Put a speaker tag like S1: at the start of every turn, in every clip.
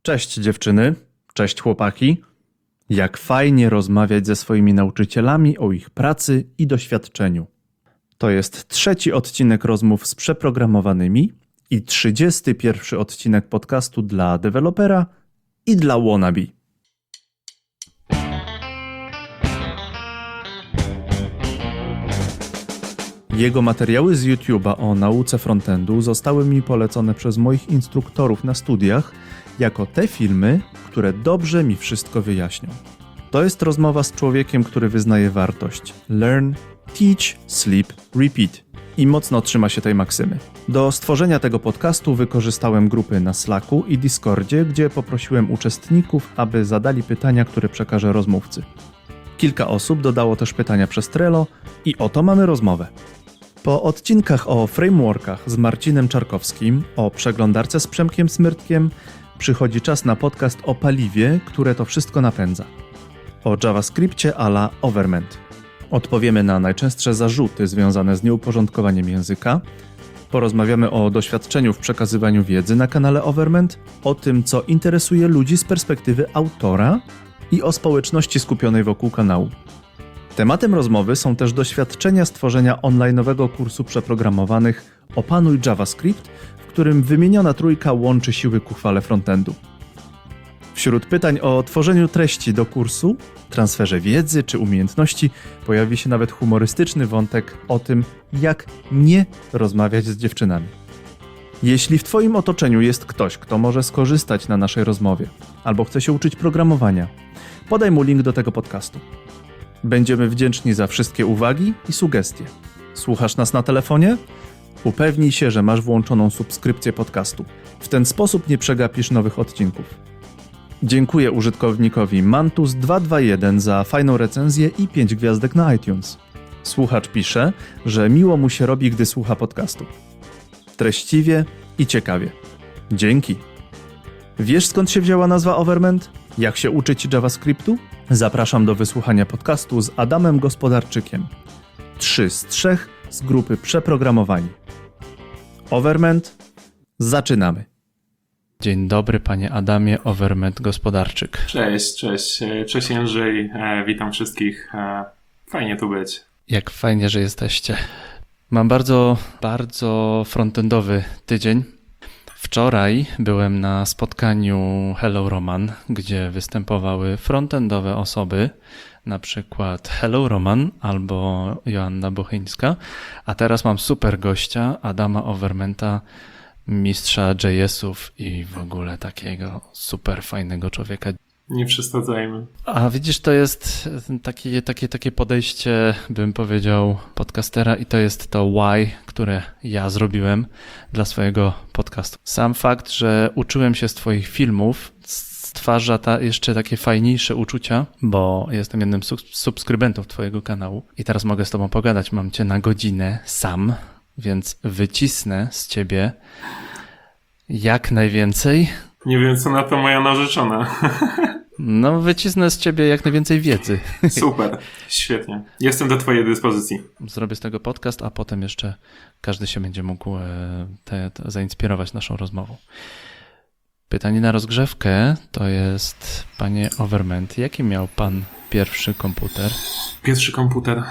S1: Cześć dziewczyny, cześć chłopaki. Jak fajnie rozmawiać ze swoimi nauczycielami o ich pracy i doświadczeniu. To jest 3. odcinek rozmów z przeprogramowanymi i 31. odcinek podcastu dla dewelopera i dla wannabe. Jego materiały z YouTube'a o nauce frontendu zostały mi polecone przez moich instruktorów na studiach jako te filmy, które dobrze mi wszystko wyjaśnią. To jest rozmowa z człowiekiem, który wyznaje wartość learn, teach, sleep, repeat i mocno trzyma się tej maksymy. Do stworzenia tego podcastu wykorzystałem grupy na Slacku i Discordzie, gdzie poprosiłem uczestników, aby zadali pytania, które przekażę rozmówcy. Kilka osób dodało też pytania przez Trello i oto mamy rozmowę. Po odcinkach o frameworkach z Marcinem Czarkowskim, o przeglądarce z Przemkiem Smyrtkiem, przychodzi czas na podcast o paliwie, które to wszystko napędza. O JavaScriptie a la Overment. Odpowiemy na najczęstsze zarzuty związane z nieuporządkowaniem języka. Porozmawiamy o doświadczeniu w przekazywaniu wiedzy na kanale Overment, o tym, co interesuje ludzi z perspektywy autora i o społeczności skupionej wokół kanału. Tematem rozmowy są też doświadczenia stworzenia online'owego kursu przeprogramowanych Opanuj JavaScript, w którym wymieniona trójka łączy siły ku chwale frontendu. Wśród pytań o tworzeniu treści do kursu, transferze wiedzy czy umiejętności pojawi się nawet humorystyczny wątek o tym, jak nie rozmawiać z dziewczynami. Jeśli w Twoim otoczeniu jest ktoś, kto może skorzystać na naszej rozmowie, albo chce się uczyć programowania, podaj mu link do tego podcastu. Będziemy wdzięczni za wszystkie uwagi i sugestie. Słuchasz nas na telefonie? Upewnij się, że masz włączoną subskrypcję podcastu. W ten sposób nie przegapisz nowych odcinków. Dziękuję użytkownikowi Mantus221 za fajną recenzję i 5 gwiazdek na iTunes. Słuchacz pisze, że miło mu się robi, gdy słucha podcastu. Treściwie i ciekawie. Dzięki. Wiesz, skąd się wzięła nazwa Overment? Jak się uczyć JavaScriptu? Zapraszam do wysłuchania podcastu z Adamem Gospodarczykiem. 3 z 3 z grupy Przeprogramowani. Overment, zaczynamy. Dzień dobry, panie Adamie, Overment Gospodarczyk.
S2: Cześć Jędrzej, witam wszystkich, fajnie tu być.
S1: Jak fajnie, że jesteście. Mam bardzo frontendowy tydzień. Wczoraj byłem na spotkaniu Hello Roman, gdzie występowały frontendowe osoby, na przykład Hello Roman albo Joanna Bochyńska, a teraz mam super gościa, Adama Overmenta, mistrza JS-ów i w ogóle takiego super fajnego człowieka.
S2: Nie przesadzajmy.
S1: A widzisz, to jest takie podejście, bym powiedział, podcastera i to jest to why, które ja zrobiłem dla swojego podcastu. Sam fakt, że uczyłem się z twoich filmów, stwarza jeszcze takie fajniejsze uczucia, bo jestem jednym z subskrybentów twojego kanału i teraz mogę z tobą pogadać. Mam cię na godzinę sam, więc wycisnę z ciebie jak najwięcej.
S2: Nie wiem, co na to moja narzeczona.
S1: No, wycisnę z ciebie jak najwięcej wiedzy.
S2: Super, świetnie. Jestem do twojej dyspozycji.
S1: Zrobię z tego podcast, a potem jeszcze każdy się będzie mógł zainspirować naszą rozmową. Pytanie na rozgrzewkę to jest, panie Overment, jaki miał pan pierwszy komputer?
S2: Pierwszy komputer,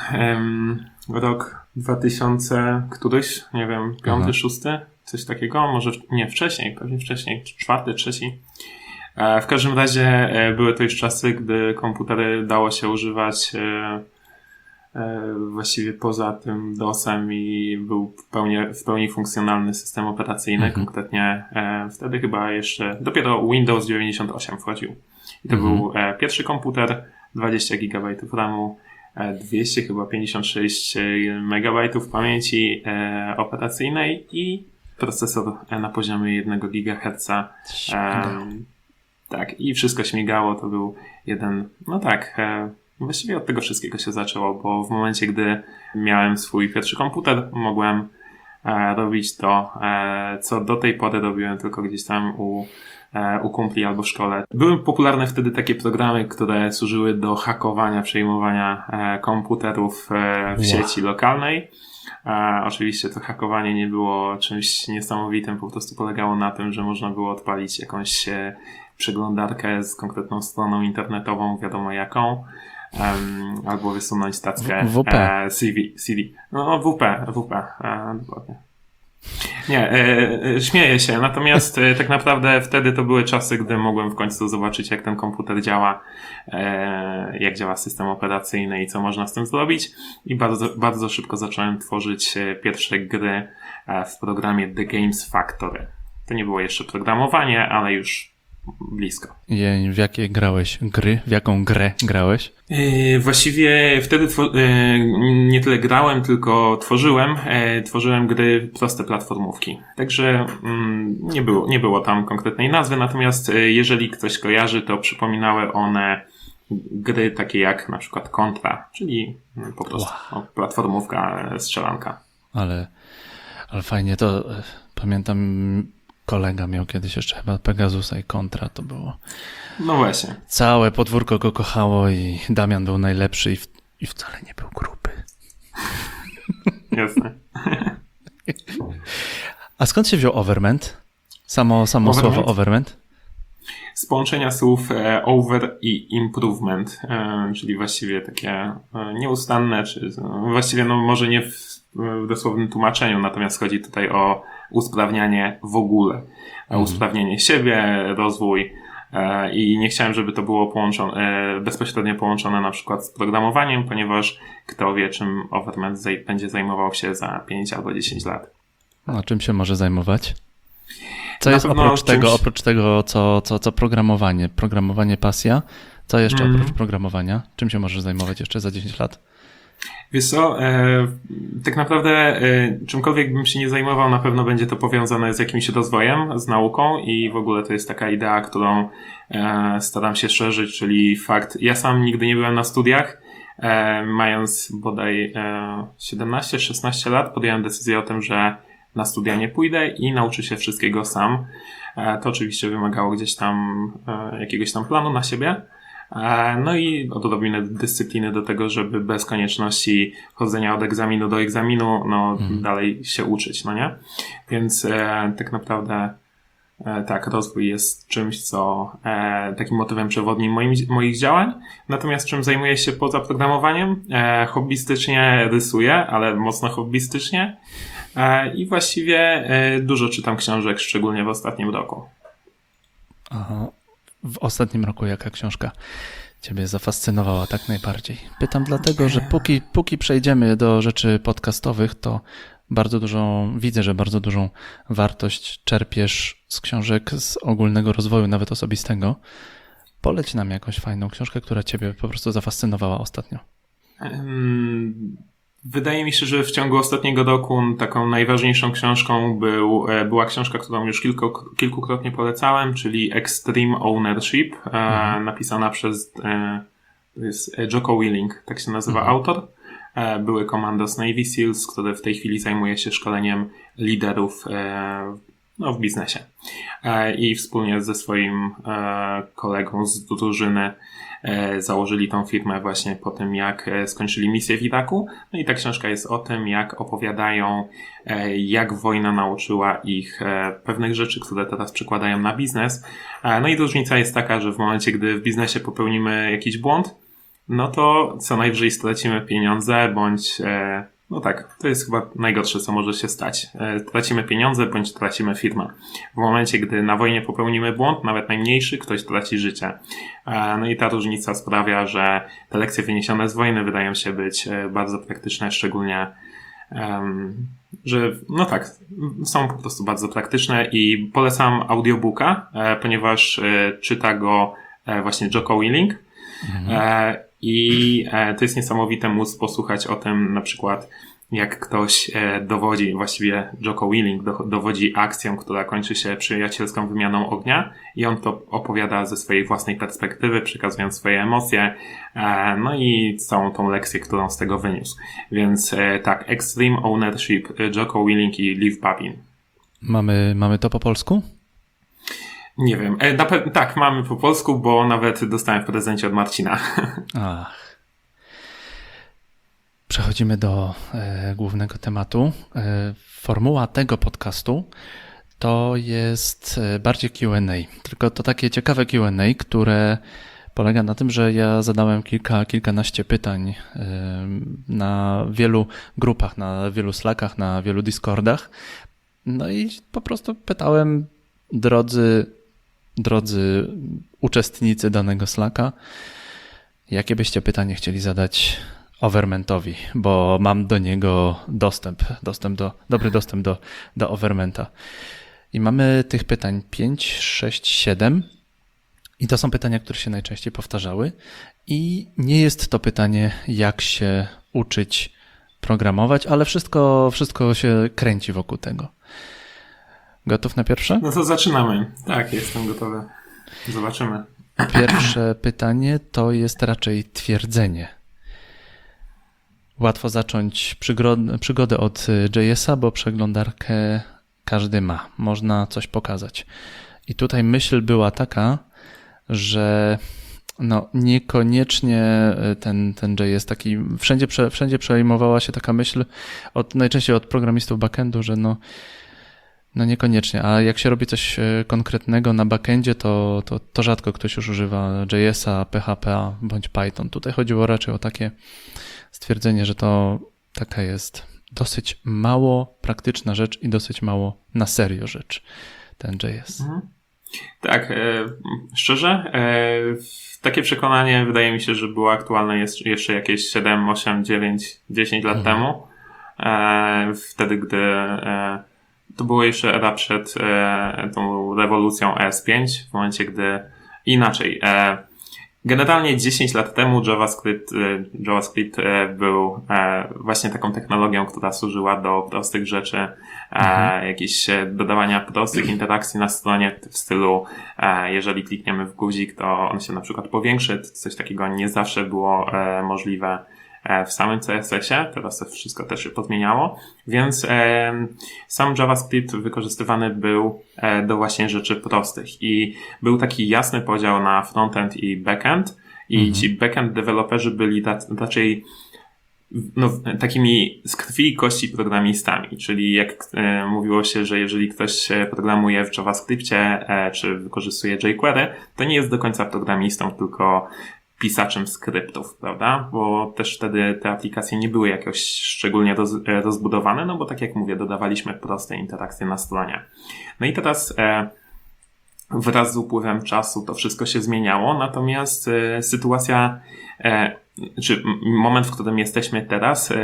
S2: rok 2000 któryś, nie wiem, 5., 6, coś takiego, może nie, pewnie wcześniej, 4., 3. W każdym razie były to już czasy, gdy komputery dało się używać właściwie poza tym DOS-em i był w pełni funkcjonalny system operacyjny, konkretnie wtedy chyba jeszcze dopiero Windows 98 wchodził. I to był pierwszy komputer, 20 GB RAMu, 256 MB pamięci operacyjnej i procesor na poziomie 1 GHz. Tak, i wszystko śmigało, to był jeden, właściwie od tego wszystkiego się zaczęło, bo w momencie, gdy miałem swój pierwszy komputer, mogłem robić to, co do tej pory robiłem tylko gdzieś tam u kumpli albo w szkole. Były popularne wtedy takie programy, które służyły do hakowania, przejmowania komputerów w sieci lokalnej. Oczywiście to hakowanie nie było czymś niesamowitym, po prostu polegało na tym, że można było odpalić jakąś przeglądarkę z konkretną stroną internetową, wiadomo jaką, albo wysunąć tackę
S3: WP.
S2: CD. No, WP, dokładnie. Nie, śmieję się, natomiast tak naprawdę wtedy to były czasy, gdy mogłem w końcu zobaczyć, jak ten komputer działa, jak działa system operacyjny i co można z tym zrobić, i bardzo, bardzo szybko zacząłem tworzyć pierwsze gry w programie The Games Factory. To nie było jeszcze programowanie, ale już blisko.
S3: I w jakie grałeś gry? W jaką grę grałeś?
S2: Właściwie wtedy nie tyle grałem, tylko tworzyłem. Tworzyłem gry, proste platformówki. Także nie było tam konkretnej nazwy, natomiast jeżeli ktoś kojarzy, to przypominały one gry takie jak na przykład Contra, czyli po prostu platformówka, strzelanka.
S3: Ale fajnie to pamiętam, kolega miał kiedyś jeszcze chyba Pegasusa i Contra, to było.
S2: No właśnie.
S3: Całe podwórko go kochało i Damian był najlepszy i wcale nie był gruby.
S2: Jasne.
S3: A skąd się wziął Overment? Samo słowo Overment?
S2: Z połączenia słów over i improvement, czyli właściwie takie nieustanne, czy właściwie może nie w dosłownym tłumaczeniu, natomiast chodzi tutaj o usprawnianie w ogóle. Usprawnienie siebie, rozwój, i nie chciałem, żeby to było bezpośrednio połączone na przykład z programowaniem, ponieważ kto wie, czym Overment będzie zajmował się za 5 albo 10 lat.
S3: A czym się może zajmować? Co jest oprócz tego, co programowanie? Programowanie pasja? Co jeszcze oprócz programowania? Czym się możesz zajmować jeszcze za 10 lat?
S2: Wiesz co, tak naprawdę czymkolwiek bym się nie zajmował, na pewno będzie to powiązane z jakimś rozwojem, z nauką, i w ogóle to jest taka idea, którą staram się szerzyć, czyli fakt, ja sam nigdy nie byłem na studiach, mając bodaj 17-16 lat podjąłem decyzję o tym, że na studia nie pójdę i nauczę się wszystkiego sam. To oczywiście wymagało gdzieś tam jakiegoś tam planu na siebie. No i odrobinę dyscypliny do tego, żeby bez konieczności chodzenia od egzaminu do egzaminu, dalej się uczyć, no nie? Więc tak naprawdę tak, rozwój jest czymś, co takim motywem przewodnim moich działań. Natomiast czym zajmuję się poza programowaniem? Hobbystycznie rysuję, ale mocno hobbystycznie. I właściwie dużo czytam książek, szczególnie w ostatnim roku.
S3: Aha. W ostatnim roku jaka książka ciebie zafascynowała tak najbardziej? Pytam dlatego, że póki przejdziemy do rzeczy podcastowych, to widzę, że bardzo dużą wartość czerpiesz z książek z ogólnego rozwoju, nawet osobistego. Poleć nam jakąś fajną książkę, która ciebie po prostu zafascynowała ostatnio.
S2: Wydaje mi się, że w ciągu ostatniego roku taką najważniejszą książką była książka, którą już kilkukrotnie polecałem, czyli Extreme Ownership, napisana przez to jest Jocko Willink, tak się nazywa autor. Były komando z Navy Seals, który w tej chwili zajmuje się szkoleniem liderów w biznesie. I wspólnie ze swoim kolegą z drużyny założyli tą firmę właśnie po tym, jak skończyli misję w Iraku. No i ta książka jest o tym, jak opowiadają, jak wojna nauczyła ich pewnych rzeczy, które teraz przekładają na biznes. No i różnica jest taka, że w momencie, gdy w biznesie popełnimy jakiś błąd, no to co najwyżej stracimy pieniądze, bądź no tak, to jest chyba najgorsze, co może się stać. Tracimy pieniądze, bądź tracimy firmę. W momencie, gdy na wojnie popełnimy błąd, nawet najmniejszy, ktoś traci życie. No i ta różnica sprawia, że te lekcje wyniesione z wojny wydają się być bardzo praktyczne, szczególnie, że no tak, są po prostu bardzo praktyczne, i polecam audiobooka, ponieważ czyta go właśnie Jocko Willink. I to jest niesamowite móc posłuchać o tym, na przykład jak ktoś dowodzi, właściwie Jocko Willink dowodzi akcją, która kończy się przyjacielską wymianą ognia, i on to opowiada ze swojej własnej perspektywy, przekazując swoje emocje, no i całą tą lekcję, którą z tego wyniósł. Więc tak, Extreme Ownership, Jocko Willink i Liv Babin.
S3: Mamy to po polsku?
S2: Nie wiem. Tak, mamy po polsku, bo nawet dostałem w prezencie od Marcina.
S3: Ach. Przechodzimy do głównego tematu. Formuła tego podcastu to jest bardziej Q&A. Tylko to takie ciekawe Q&A, które polega na tym, że ja zadałem kilkanaście pytań na wielu grupach, na wielu Slackach, na wielu Discordach. No i po prostu pytałem, drodzy uczestnicy danego Slacka, jakie byście pytanie chcieli zadać Overmentowi, bo mam do niego dobry dostęp do Overmenta. I mamy tych pytań 5, 6, 7 i to są pytania, które się najczęściej powtarzały i nie jest to pytanie, jak się uczyć programować, ale wszystko się kręci wokół tego. Gotów na pierwsze?
S2: No to zaczynamy. Tak, jestem gotowy. Zobaczymy.
S3: Pierwsze pytanie to jest raczej twierdzenie. Łatwo zacząć przygodę od JS-a, bo przeglądarkę każdy ma. Można coś pokazać. I tutaj myśl była taka, że no niekoniecznie ten JS taki, wszędzie przejmowała się taka myśl, najczęściej od programistów backendu, że no niekoniecznie, a jak się robi coś konkretnego na backendzie, to rzadko ktoś już używa JS-a, PHP bądź Python. Tutaj chodziło raczej o takie stwierdzenie, że to taka jest dosyć mało praktyczna rzecz i dosyć mało na serio rzecz, ten JS.
S2: Mhm. Tak, szczerze, takie przekonanie wydaje mi się, że było aktualne jeszcze jakieś 7, 8, 9, 10 lat temu. Wtedy, gdy to było jeszcze era przed tą rewolucją ES5, w momencie, gdy inaczej. Generalnie 10 lat temu JavaScript był właśnie taką technologią, która służyła do prostych rzeczy, jakieś dodawania prostych interakcji na stronie w stylu jeżeli klikniemy w guzik, to on się na przykład powiększy. Coś takiego nie zawsze było możliwe w samym CSS-ie, teraz to wszystko też się pozmieniało, więc sam JavaScript wykorzystywany był do właśnie rzeczy prostych i był taki jasny podział na frontend i backend i ci backend deweloperzy byli raczej takimi z krwi i kości programistami, czyli jak mówiło się, że jeżeli ktoś programuje w JavaScriptie czy wykorzystuje jQuery, to nie jest do końca programistą, tylko pisaczem skryptów, prawda? Bo też wtedy te aplikacje nie były jakoś szczególnie rozbudowane, no bo tak jak mówię, dodawaliśmy proste interakcje na stronie. No i teraz wraz z upływem czasu to wszystko się zmieniało, natomiast sytuacja, czy moment, w którym jesteśmy teraz,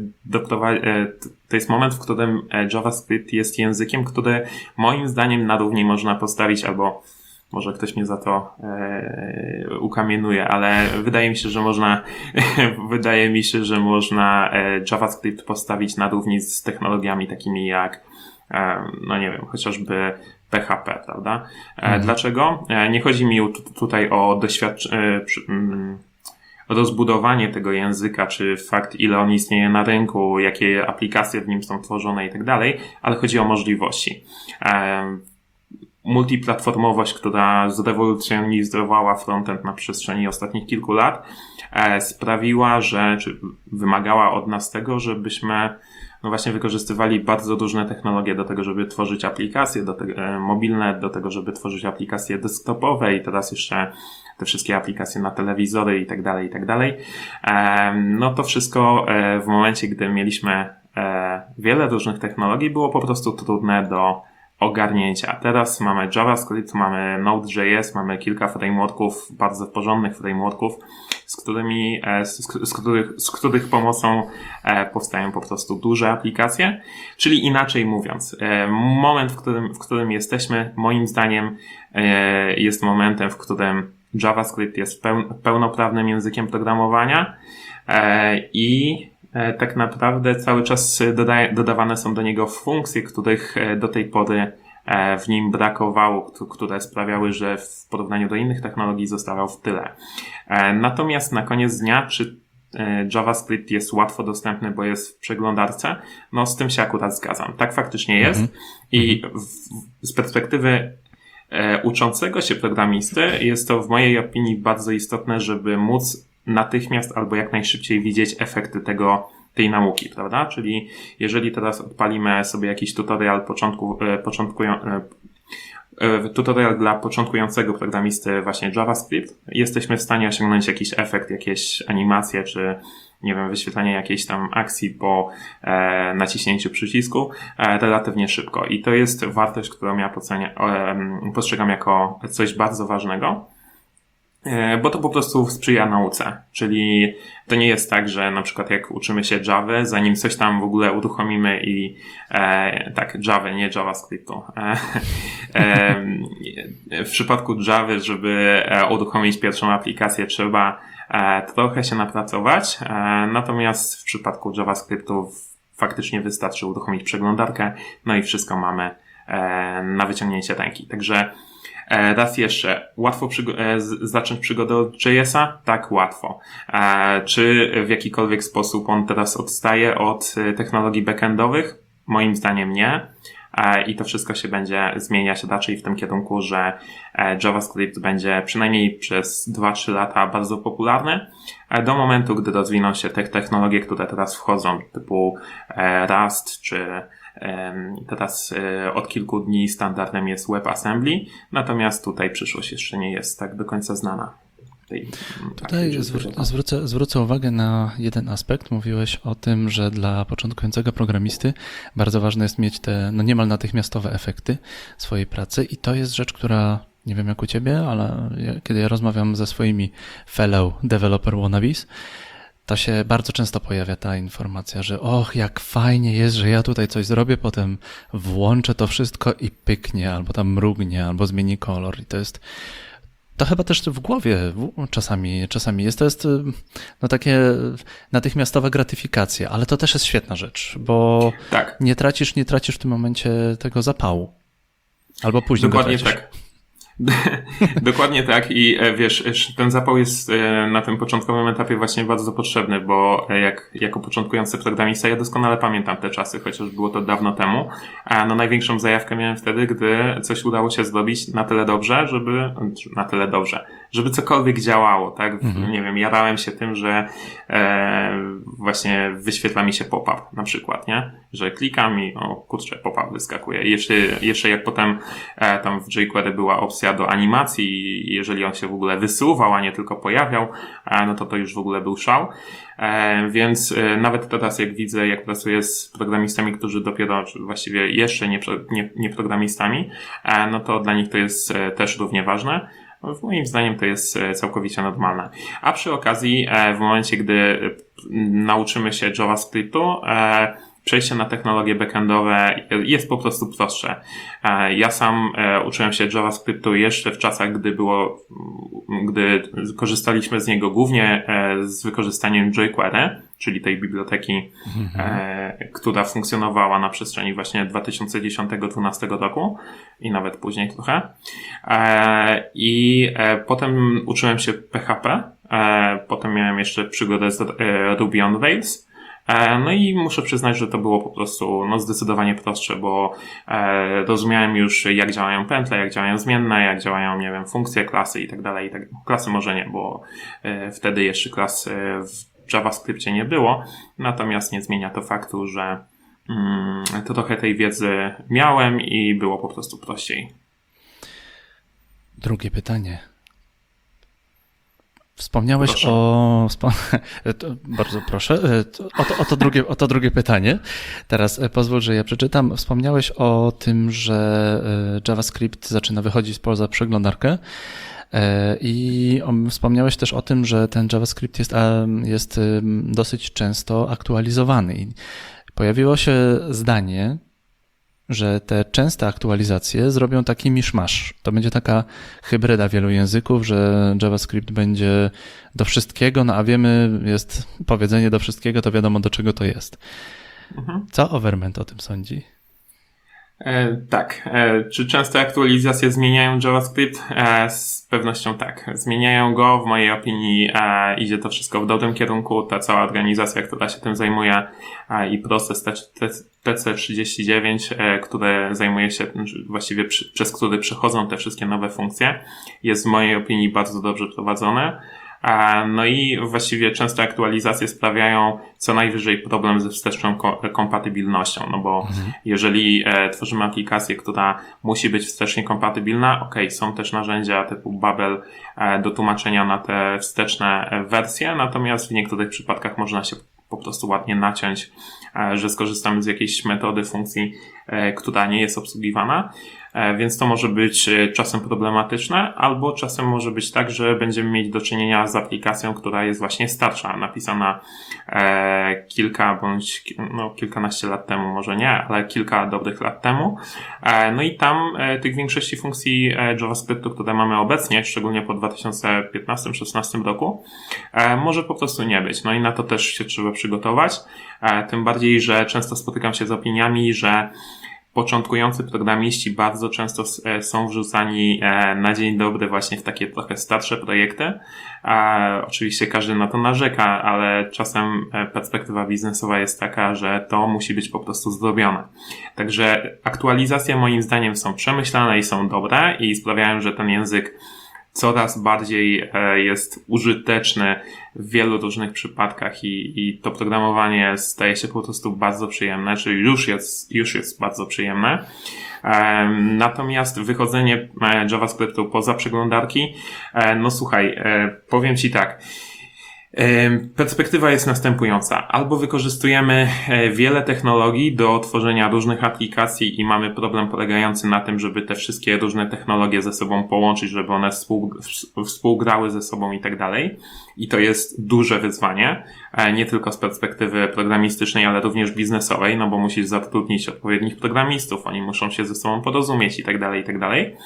S2: to jest moment, w którym JavaScript jest językiem, który moim zdaniem na równi można postawić albo może ktoś mnie za to ukamienuje, ale wydaje mi się, że można JavaScript postawić na równi z technologiami takimi jak, no nie wiem, chociażby PHP, prawda? Dlaczego? Nie chodzi mi tutaj o rozbudowanie tego języka, czy fakt, ile on istnieje na rynku, jakie aplikacje w nim są tworzone i tak dalej, ale chodzi o możliwości. Multiplatformowość, która zrewolucjonizowała frontend na przestrzeni ostatnich kilku lat, sprawiła, czy wymagała od nas tego, żebyśmy no właśnie wykorzystywali bardzo różne technologie do tego, żeby tworzyć aplikacje mobilne, do tego, żeby tworzyć aplikacje desktopowe i teraz jeszcze te wszystkie aplikacje na telewizory i tak dalej. No to wszystko w momencie, gdy mieliśmy wiele różnych technologii, było po prostu trudne do ogarnięcia. Teraz mamy JavaScript, mamy Node.js, mamy kilka frameworków, bardzo porządnych frameworków, z których pomocą powstają po prostu duże aplikacje. Czyli inaczej mówiąc, moment, w którym jesteśmy, moim zdaniem jest momentem, w którym JavaScript jest pełnoprawnym językiem programowania i tak naprawdę cały czas dodawane są do niego funkcje, których do tej pory w nim brakowało, które sprawiały, że w porównaniu do innych technologii zostawał w tyle. Natomiast na koniec dnia, czy JavaScript jest łatwo dostępny, bo jest w przeglądarce? No z tym się akurat zgadzam. Tak faktycznie jest i z perspektywy uczącego się programisty jest to w mojej opinii bardzo istotne, żeby móc natychmiast albo jak najszybciej widzieć efekty tego, tej nauki, prawda? Czyli jeżeli teraz odpalimy sobie jakiś tutorial tutorial dla początkującego programisty właśnie JavaScript, jesteśmy w stanie osiągnąć jakiś efekt, jakieś animacje, czy nie wiem, wyświetlanie jakiejś tam akcji po naciśnięciu przycisku relatywnie szybko. I to jest wartość, którą ja postrzegam jako coś bardzo ważnego, bo to po prostu sprzyja nauce. Czyli to nie jest tak, że na przykład jak uczymy się Java, zanim coś tam w ogóle uruchomimy i tak, Java, nie JavaScriptu. W przypadku Java, żeby uruchomić pierwszą aplikację, trzeba trochę się napracować, natomiast w przypadku JavaScriptu faktycznie wystarczy uruchomić przeglądarkę, no i wszystko mamy na wyciągnięcie ręki. Także raz jeszcze, łatwo zacząć przygodę od JS-a? Tak, łatwo. Czy w jakikolwiek sposób on teraz odstaje od technologii backendowych? Moim zdaniem nie. I to wszystko się będzie zmieniać raczej w tym kierunku, że JavaScript będzie przynajmniej przez 2-3 lata bardzo popularny, do momentu, gdy rozwiną się te technologie, które teraz wchodzą, typu Rust, czy teraz od kilku dni standardem jest WebAssembly, natomiast tutaj przyszłość jeszcze nie jest tak do końca znana.
S3: Tutaj zwrócę uwagę na jeden aspekt. Mówiłeś o tym, że dla początkującego programisty bardzo ważne jest mieć te niemal natychmiastowe efekty swojej pracy i to jest rzecz, która, nie wiem jak u ciebie, ale kiedy ja rozmawiam ze swoimi fellow developer wannabes, to się bardzo często pojawia ta informacja, że jak fajnie jest, że ja tutaj coś zrobię, potem włączę to wszystko i pyknie, albo tam mrugnie, albo zmieni kolor i to chyba też w głowie czasami jest. To jest takie natychmiastowa gratyfikacja, ale to też jest świetna rzecz, bo
S2: tak.
S3: nie tracisz w tym momencie tego zapału. Albo później
S2: Dokładnie
S3: go tracisz.
S2: tak. Dokładnie tak i wiesz, ten zapał jest na tym początkowym etapie właśnie bardzo potrzebny, bo jako początkujący programista ja doskonale pamiętam te czasy, chociaż było to dawno temu, a największą zajawkę miałem wtedy, gdy coś udało się zrobić na tyle dobrze, żeby cokolwiek działało, tak? Nie wiem, jarałem się tym, że właśnie wyświetla mi się pop-up na przykład, nie? Że klikam i kurczę, pop-up wyskakuje. I jeszcze jak potem tam w jQuery była opcja do animacji i jeżeli on się w ogóle wysuwał, a nie tylko pojawiał, no to już w ogóle był szał. Więc nawet teraz jak widzę, jak pracuję z programistami, którzy dopiero, czy właściwie jeszcze nie programistami, no to dla nich to jest też równie ważne. Moim zdaniem to jest całkowicie normalne. A przy okazji, w momencie, gdy nauczymy się JavaScriptu, przejście na technologie backendowe jest po prostu prostsze. Ja sam uczyłem się JavaScriptu jeszcze w czasach, gdy korzystaliśmy z niego głównie z wykorzystaniem jQuery, czyli tej biblioteki, która funkcjonowała na przestrzeni właśnie 2010-2012 roku i nawet później trochę. I potem uczyłem się PHP, potem miałem jeszcze przygodę z Ruby on Rails. No i muszę przyznać, że to było po prostu zdecydowanie prostsze, bo rozumiałem już, jak działają pętle, jak działają zmienne, jak działają, nie wiem, funkcje, klasy i tak dalej. Klasy może nie, bo wtedy jeszcze klas w JavaScriptie nie było, natomiast nie zmienia to faktu, że to trochę tej wiedzy miałem i było po prostu prościej.
S3: Drugie pytanie. Wspomniałeś
S2: proszę.
S3: Bardzo proszę. O to drugie pytanie. Teraz pozwól, że ja przeczytam. Wspomniałeś o tym, że JavaScript zaczyna wychodzić poza przeglądarkę i wspomniałeś też o tym, że ten JavaScript jest dosyć często aktualizowany. I pojawiło się zdanie, że te częste aktualizacje zrobią taki miszmasz. To będzie taka hybryda wielu języków, że JavaScript będzie do wszystkiego, a wiemy, jest powiedzenie do wszystkiego, to wiadomo do czego to jest. Co Overment o tym sądzi?
S2: Tak. Czy częste aktualizacje zmieniają JavaScript? Z pewnością tak. Zmieniają go. W mojej opinii idzie to wszystko w dobrym kierunku. Ta cała organizacja, która się tym zajmuje i proces TC39, które zajmuje się, właściwie przez który przechodzą te wszystkie nowe funkcje, jest w mojej opinii bardzo dobrze prowadzone. No i właściwie często aktualizacje sprawiają co najwyżej problem ze wsteczną kompatybilnością, no bo jeżeli tworzymy aplikację, która musi być wstecznie kompatybilna, są też narzędzia typu Babel do tłumaczenia na te wsteczne wersje, natomiast w niektórych przypadkach można się po prostu ładnie naciąć, że skorzystamy z jakiejś metody, funkcji, która nie jest obsługiwana, więc to może być czasem problematyczne, albo czasem może być tak, że będziemy mieć do czynienia z aplikacją, która jest właśnie starsza, napisana kilka bądź kilkanaście lat temu, może nie, ale kilka dobrych lat temu. No i tam tych większości funkcji JavaScriptu, które mamy obecnie, szczególnie po 2015-16 roku, może po prostu nie być. No i na to też się trzeba przygotować. Tym bardziej, że często spotykam się z opiniami, że początkujący programiści bardzo często są wrzucani na dzień dobry właśnie w takie trochę starsze projekty. Oczywiście każdy na to narzeka, ale czasem perspektywa biznesowa jest taka, że to musi być po prostu zrobione. Także aktualizacje moim zdaniem są przemyślane i są dobre i sprawiają, że ten język coraz bardziej jest użyteczny w wielu różnych przypadkach i to programowanie staje się po prostu bardzo przyjemne, czyli już jest bardzo przyjemne. Natomiast wychodzenie JavaScriptu poza przeglądarki, no słuchaj, powiem Ci tak. Perspektywa jest następująca. Albo wykorzystujemy wiele technologii do tworzenia różnych aplikacji i mamy problem polegający na tym, żeby te wszystkie różne technologie ze sobą połączyć, żeby one współgrały ze sobą i tak dalej. I to jest duże wyzwanie, nie tylko z perspektywy programistycznej, ale również biznesowej, no bo musisz zatrudnić odpowiednich programistów, oni muszą się ze sobą porozumieć i tak dalej, i tak dalej.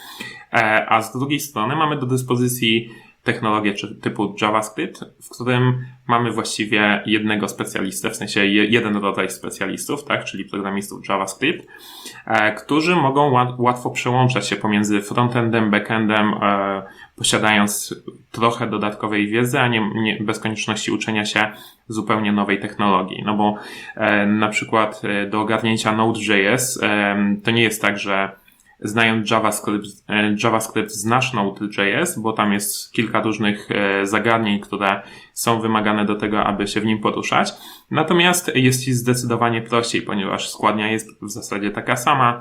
S2: A z drugiej strony mamy do dyspozycji technologię typu JavaScript, w którym mamy właściwie jednego specjalistę, w sensie jeden rodzaj specjalistów, tak, czyli programistów JavaScript, którzy mogą łatwo przełączać się pomiędzy frontendem, backendem, posiadając trochę dodatkowej wiedzy, a nie bez konieczności uczenia się zupełnie nowej technologii. No bo na przykład do ogarnięcia Node.js to nie jest tak, że znając JavaScript znasz Node.js, bo tam jest kilka różnych zagadnień, które są wymagane do tego, aby się w nim poruszać. Natomiast jest Ci zdecydowanie prościej, ponieważ składnia jest w zasadzie taka sama,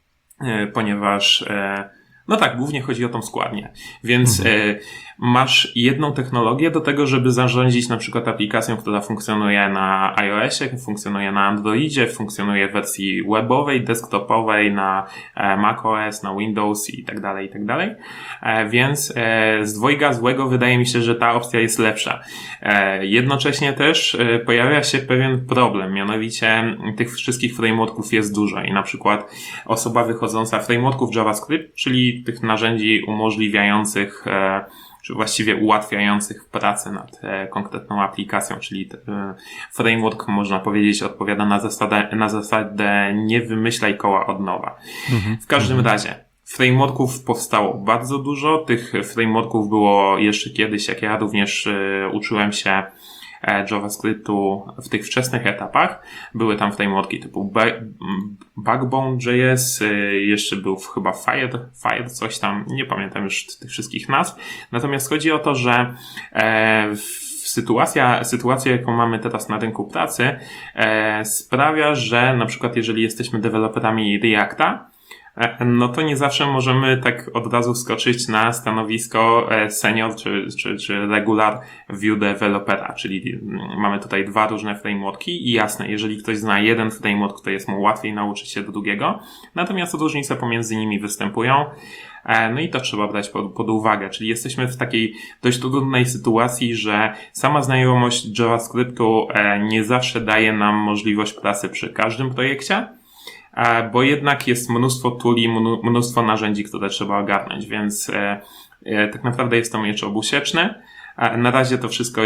S2: ponieważ no tak, głównie chodzi o tą składnię. Więc masz jedną technologię do tego, żeby zarządzić na przykład aplikacją, która funkcjonuje na iOSie, funkcjonuje na Androidzie, funkcjonuje w wersji webowej, desktopowej, na macOS, na Windows i tak dalej, i tak dalej. Więc z dwojga złego wydaje mi się, że ta opcja jest lepsza. Jednocześnie też pojawia się pewien problem, mianowicie tych wszystkich frameworków jest dużo i na przykład osoba wychodząca frameworków JavaScript, czyli tych narzędzi umożliwiających czy właściwie ułatwiających pracę nad konkretną aplikacją, czyli framework, można powiedzieć, odpowiada na zasadę nie wymyślaj koła od nowa. W każdym razie frameworków powstało bardzo dużo, tych frameworków było jeszcze kiedyś, jak ja również uczyłem się JavaScriptu w tych wczesnych etapach. Były tam frameworki typu Backbone.js, jeszcze był chyba Fire, coś tam, nie pamiętam już tych wszystkich nazw. Natomiast chodzi o to, że sytuacja, jaką mamy teraz na rynku pracy, sprawia, że na przykład jeżeli jesteśmy deweloperami Reacta, no to nie zawsze możemy tak od razu wskoczyć na stanowisko senior czy regular view developera, czyli mamy tutaj dwa różne frameworki i jasne, jeżeli ktoś zna jeden framework, to jest mu łatwiej nauczyć się drugiego, natomiast różnice pomiędzy nimi występują. No i to trzeba brać pod uwagę, czyli jesteśmy w takiej dość trudnej sytuacji, że sama znajomość JavaScriptu nie zawsze daje nam możliwość pracy przy każdym projekcie, bo jednak jest mnóstwo tooli, mnóstwo narzędzi, które trzeba ogarnąć, więc tak naprawdę jest to miecz obusieczny. Na razie to wszystko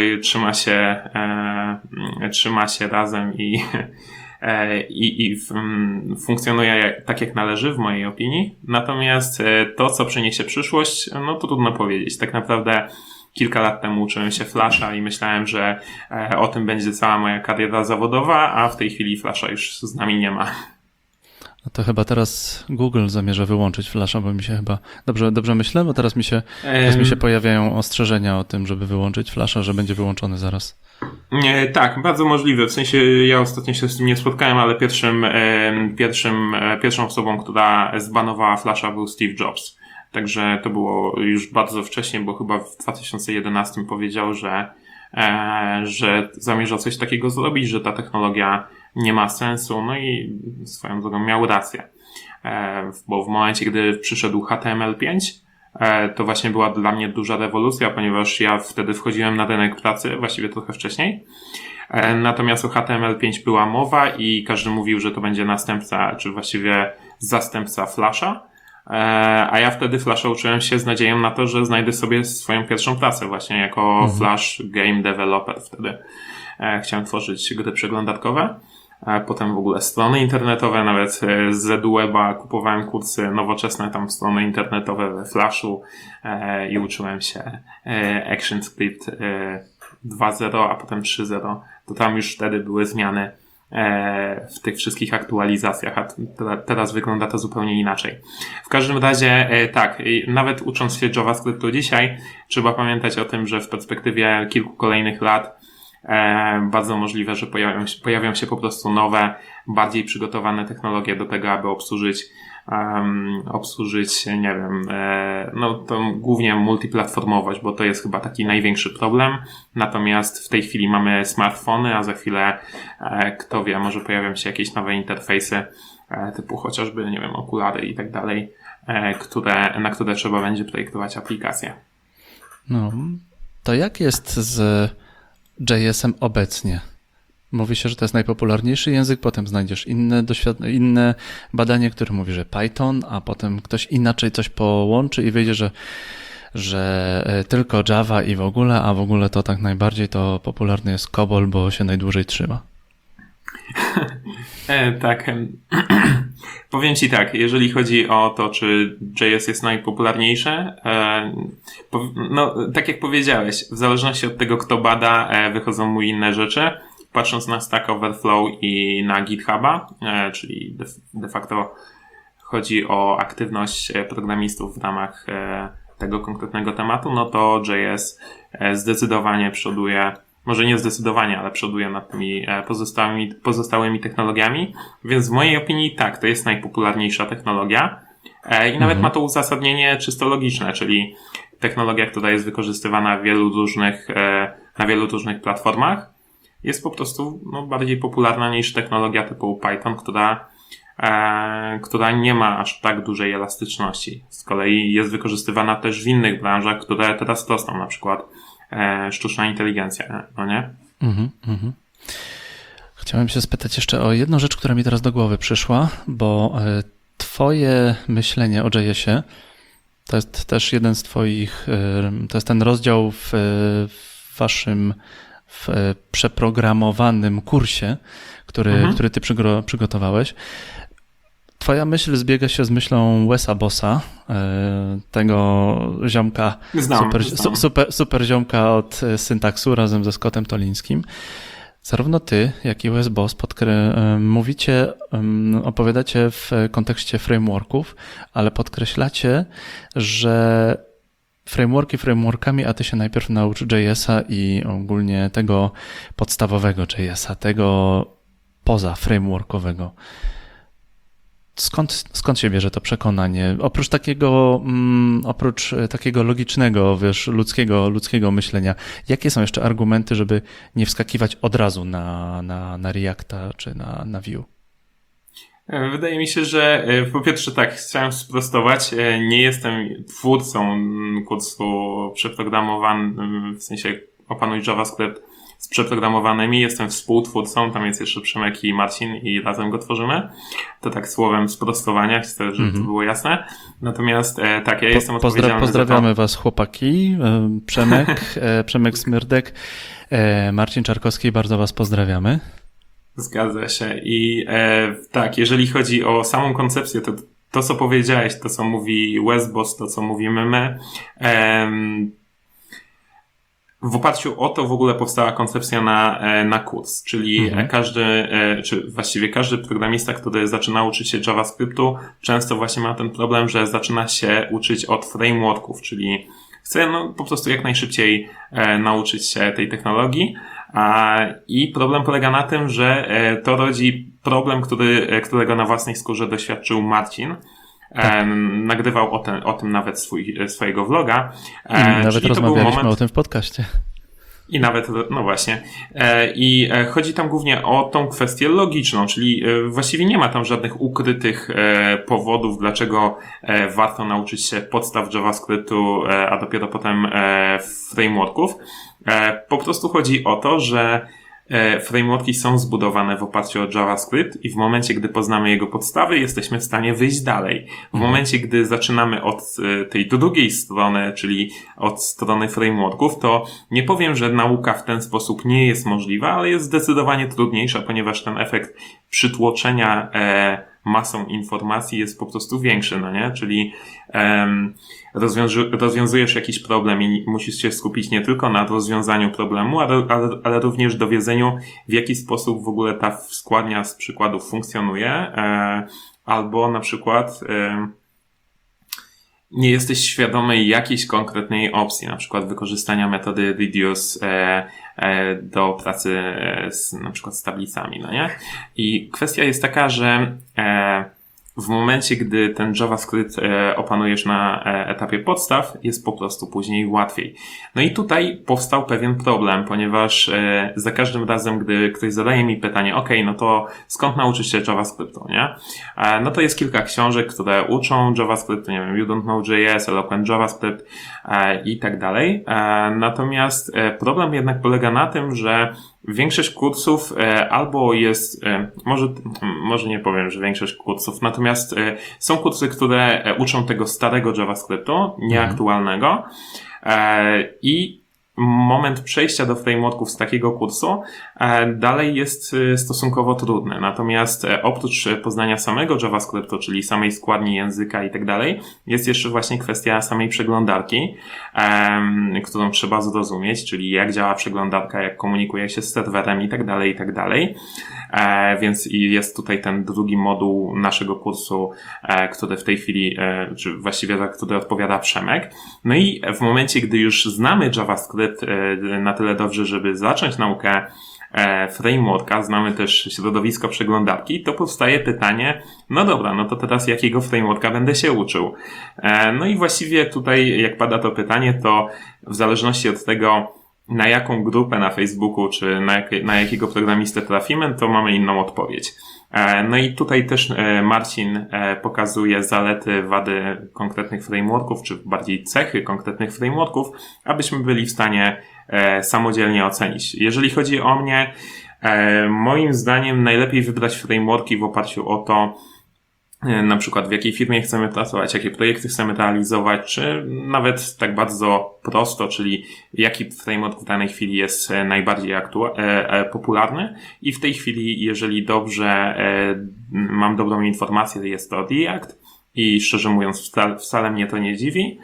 S2: trzyma się razem i funkcjonuje tak, jak należy w mojej opinii. Natomiast to, co przyniesie przyszłość, no to trudno powiedzieć. Tak naprawdę kilka lat temu uczyłem się Flasha i myślałem, że o tym będzie cała moja kariera zawodowa, a w tej chwili Flasha już z nami nie ma.
S3: No to chyba teraz Google zamierza wyłączyć Flasha, bo mi się chyba... Dobrze myślę, bo teraz mi się pojawiają ostrzeżenia o tym, żeby wyłączyć Flasha, że będzie wyłączony zaraz.
S2: Tak, bardzo możliwe. W sensie ja ostatnio się z tym nie spotkałem, ale pierwszą osobą, która zbanowała Flasha, był Steve Jobs. Także to było już bardzo wcześnie, bo chyba w 2011 powiedział, że zamierza coś takiego zrobić, że ta technologia nie ma sensu. No i swoją drogą miał rację. Bo w momencie, gdy przyszedł HTML5, to właśnie była dla mnie duża rewolucja, ponieważ ja wtedy wchodziłem na rynek pracy, właściwie trochę wcześniej. Natomiast o HTML5 była mowa i każdy mówił, że to będzie następca, czy właściwie zastępca Flasha. A ja wtedy Flasha uczyłem się z nadzieją na to, że znajdę sobie swoją pierwszą pracę właśnie jako Flash Game Developer wtedy. Chciałem tworzyć gry przeglądarkowe. Potem w ogóle strony internetowe, nawet z ZWeba kupowałem kursy nowoczesne, tam strony internetowe we Flashu i uczyłem się ActionScript 2.0, a potem 3.0. To tam już wtedy były zmiany w tych wszystkich aktualizacjach, a teraz wygląda to zupełnie inaczej. W każdym razie tak, nawet ucząc się JavaScriptu dzisiaj, trzeba pamiętać o tym, że w perspektywie kilku kolejnych lat bardzo możliwe, że pojawią się po prostu nowe, bardziej przygotowane technologie do tego, aby obsłużyć, nie wiem, no to głównie multiplatformowość, bo to jest chyba taki największy problem. Natomiast w tej chwili mamy smartfony, a za chwilę, kto wie, może pojawią się jakieś nowe interfejsy, typu chociażby, nie wiem, okulary i tak dalej, na które trzeba będzie projektować aplikacje.
S3: No, to jak jest z JS-em obecnie? Mówi się, że to jest najpopularniejszy język, potem znajdziesz inne badanie, które mówi, że Python, a potem ktoś inaczej coś połączy i wyjdzie, że tylko Java i w ogóle, a w ogóle to tak najbardziej to popularny jest COBOL, bo się najdłużej trzyma.
S2: Tak. Powiem Ci tak, jeżeli chodzi o to, czy JS jest najpopularniejsze, no tak jak powiedziałeś, w zależności od tego, kto bada, wychodzą mu inne rzeczy. Patrząc na Stack Overflow i na GitHuba, czyli de facto chodzi o aktywność programistów w ramach tego konkretnego tematu, no to JS zdecydowanie przoduje, może nie zdecydowanie, ale przoduje nad tymi pozostałymi technologiami, więc w mojej opinii tak, to jest najpopularniejsza technologia i nawet ma to uzasadnienie czysto logiczne, czyli technologia, która jest wykorzystywana na wielu różnych platformach, jest po prostu bardziej popularna niż technologia typu Python, która nie ma aż tak dużej elastyczności. Z kolei jest wykorzystywana też w innych branżach, które teraz rosną, na przykład sztuczna inteligencja, no nie?
S3: Chciałem się spytać jeszcze o jedną rzecz, która mi teraz do głowy przyszła, bo twoje myślenie o JS-ie to jest też jeden z twoich, to jest ten rozdział w waszym przeprogramowanym kursie, który ty przygotowałeś. Twoja myśl zbiega się z myślą Wesa Bossa, tego ziomka, super ziomka od syntaksu razem ze Scottem Tolińskim. Zarówno ty, jak i Wes Bos opowiadacie w kontekście frameworków, ale podkreślacie, że frameworkami, a ty się najpierw naucz JS-a i ogólnie tego podstawowego JS-a, tego poza frameworkowego. Skąd się bierze to przekonanie? Oprócz takiego logicznego, ludzkiego myślenia, jakie są jeszcze argumenty, żeby nie wskakiwać od razu na Reacta czy na Vue?
S2: Wydaje mi się, że po pierwsze tak, chciałem sprostować, nie jestem twórcą kursu przeprogramowanym, w sensie opanuj JavaScript z przeprogramowanymi, jestem współtwórcą, tam jest jeszcze Przemek i Marcin i razem go tworzymy. To tak słowem sprostowania, chcę, żeby to było jasne. Natomiast tak, ja jestem odpowiedzialny
S3: Pozdrawiamy
S2: za to.
S3: was chłopaki, Przemek Smyrdek, Marcin Czarkowski, bardzo was pozdrawiamy.
S2: Zgadza się i tak, jeżeli chodzi o samą koncepcję, to co powiedziałeś, to co mówi Wes Bos, to co mówimy my, w oparciu o to w ogóle powstała koncepcja na kurs, czyli każdy programista, który zaczyna uczyć się JavaScriptu, często właśnie ma ten problem, że zaczyna się uczyć od frameworków, czyli chce po prostu jak najszybciej nauczyć się tej technologii. I problem polega na tym, że to rodzi problem, którego na własnej skórze doświadczył Marcin. Nagrywał o tym nawet swojego vloga.
S3: Nawet rozmawialiśmy o tym w podcaście.
S2: I nawet, no właśnie. I chodzi tam głównie o tą kwestię logiczną, czyli właściwie nie ma tam żadnych ukrytych powodów, dlaczego warto nauczyć się podstaw JavaScriptu, a dopiero potem frameworków. Po prostu chodzi o to, że frameworki są zbudowane w oparciu o JavaScript i w momencie, gdy poznamy jego podstawy, jesteśmy w stanie wyjść dalej. W momencie, gdy zaczynamy od tej drugiej strony, czyli od strony frameworków, to nie powiem, że nauka w ten sposób nie jest możliwa, ale jest zdecydowanie trudniejsza, ponieważ ten efekt przytłoczenia masą informacji jest po prostu większy, no nie? Czyli rozwiązujesz jakiś problem i musisz się skupić nie tylko na rozwiązaniu problemu, ale również dowiedzeniu, w jaki sposób w ogóle ta składnia z przykładów funkcjonuje, albo na przykład nie jesteś świadomy jakiejś konkretnej opcji, na przykład wykorzystania metody reduce do pracy na przykład z tablicami, no nie? I kwestia jest taka, że w momencie, gdy ten JavaScript opanujesz na etapie podstaw, jest po prostu później łatwiej. No i tutaj powstał pewien problem, ponieważ za każdym razem, gdy ktoś zadaje mi pytanie, no to skąd nauczyć się JavaScriptu, nie? No to jest kilka książek, które uczą JavaScriptu, nie wiem, You Don't Know JS, Eloquent JavaScript i tak dalej. Natomiast problem jednak polega na tym, że większość kursów albo jest, może nie powiem, że większość kursów, natomiast są kursy, które uczą tego starego JavaScriptu, nieaktualnego, i moment przejścia do frameworków z takiego kursu dalej jest stosunkowo trudny. Natomiast oprócz poznania samego JavaScriptu, czyli samej składni języka i tak dalej, jest jeszcze właśnie kwestia samej przeglądarki, którą trzeba zrozumieć, czyli jak działa przeglądarka, jak komunikuje się z serwerem i tak dalej, i tak dalej. Więc jest tutaj ten drugi moduł naszego kursu, który w tej chwili, czy właściwie za który odpowiada Przemek. No i w momencie, gdy już znamy JavaScript na tyle dobrze, żeby zacząć naukę frameworka, znamy też środowisko przeglądarki, to powstaje pytanie, no dobra, no to teraz jakiego frameworka będę się uczył? No i właściwie tutaj, jak pada to pytanie, to w zależności od tego, na jaką grupę na Facebooku, czy na jakiego programistę trafimy, to mamy inną odpowiedź. No i tutaj też Marcin pokazuje zalety, wady konkretnych frameworków, czy bardziej cechy konkretnych frameworków, abyśmy byli w stanie samodzielnie ocenić. Jeżeli chodzi o mnie, moim zdaniem najlepiej wybrać frameworki w oparciu o to, na przykład w jakiej firmie chcemy pracować, jakie projekty chcemy realizować, czy nawet tak bardzo prosto, czyli jaki framework w danej chwili jest najbardziej popularny i w tej chwili, jeżeli dobrze mam dobrą informację, jest to React i szczerze mówiąc wcale mnie to nie dziwi.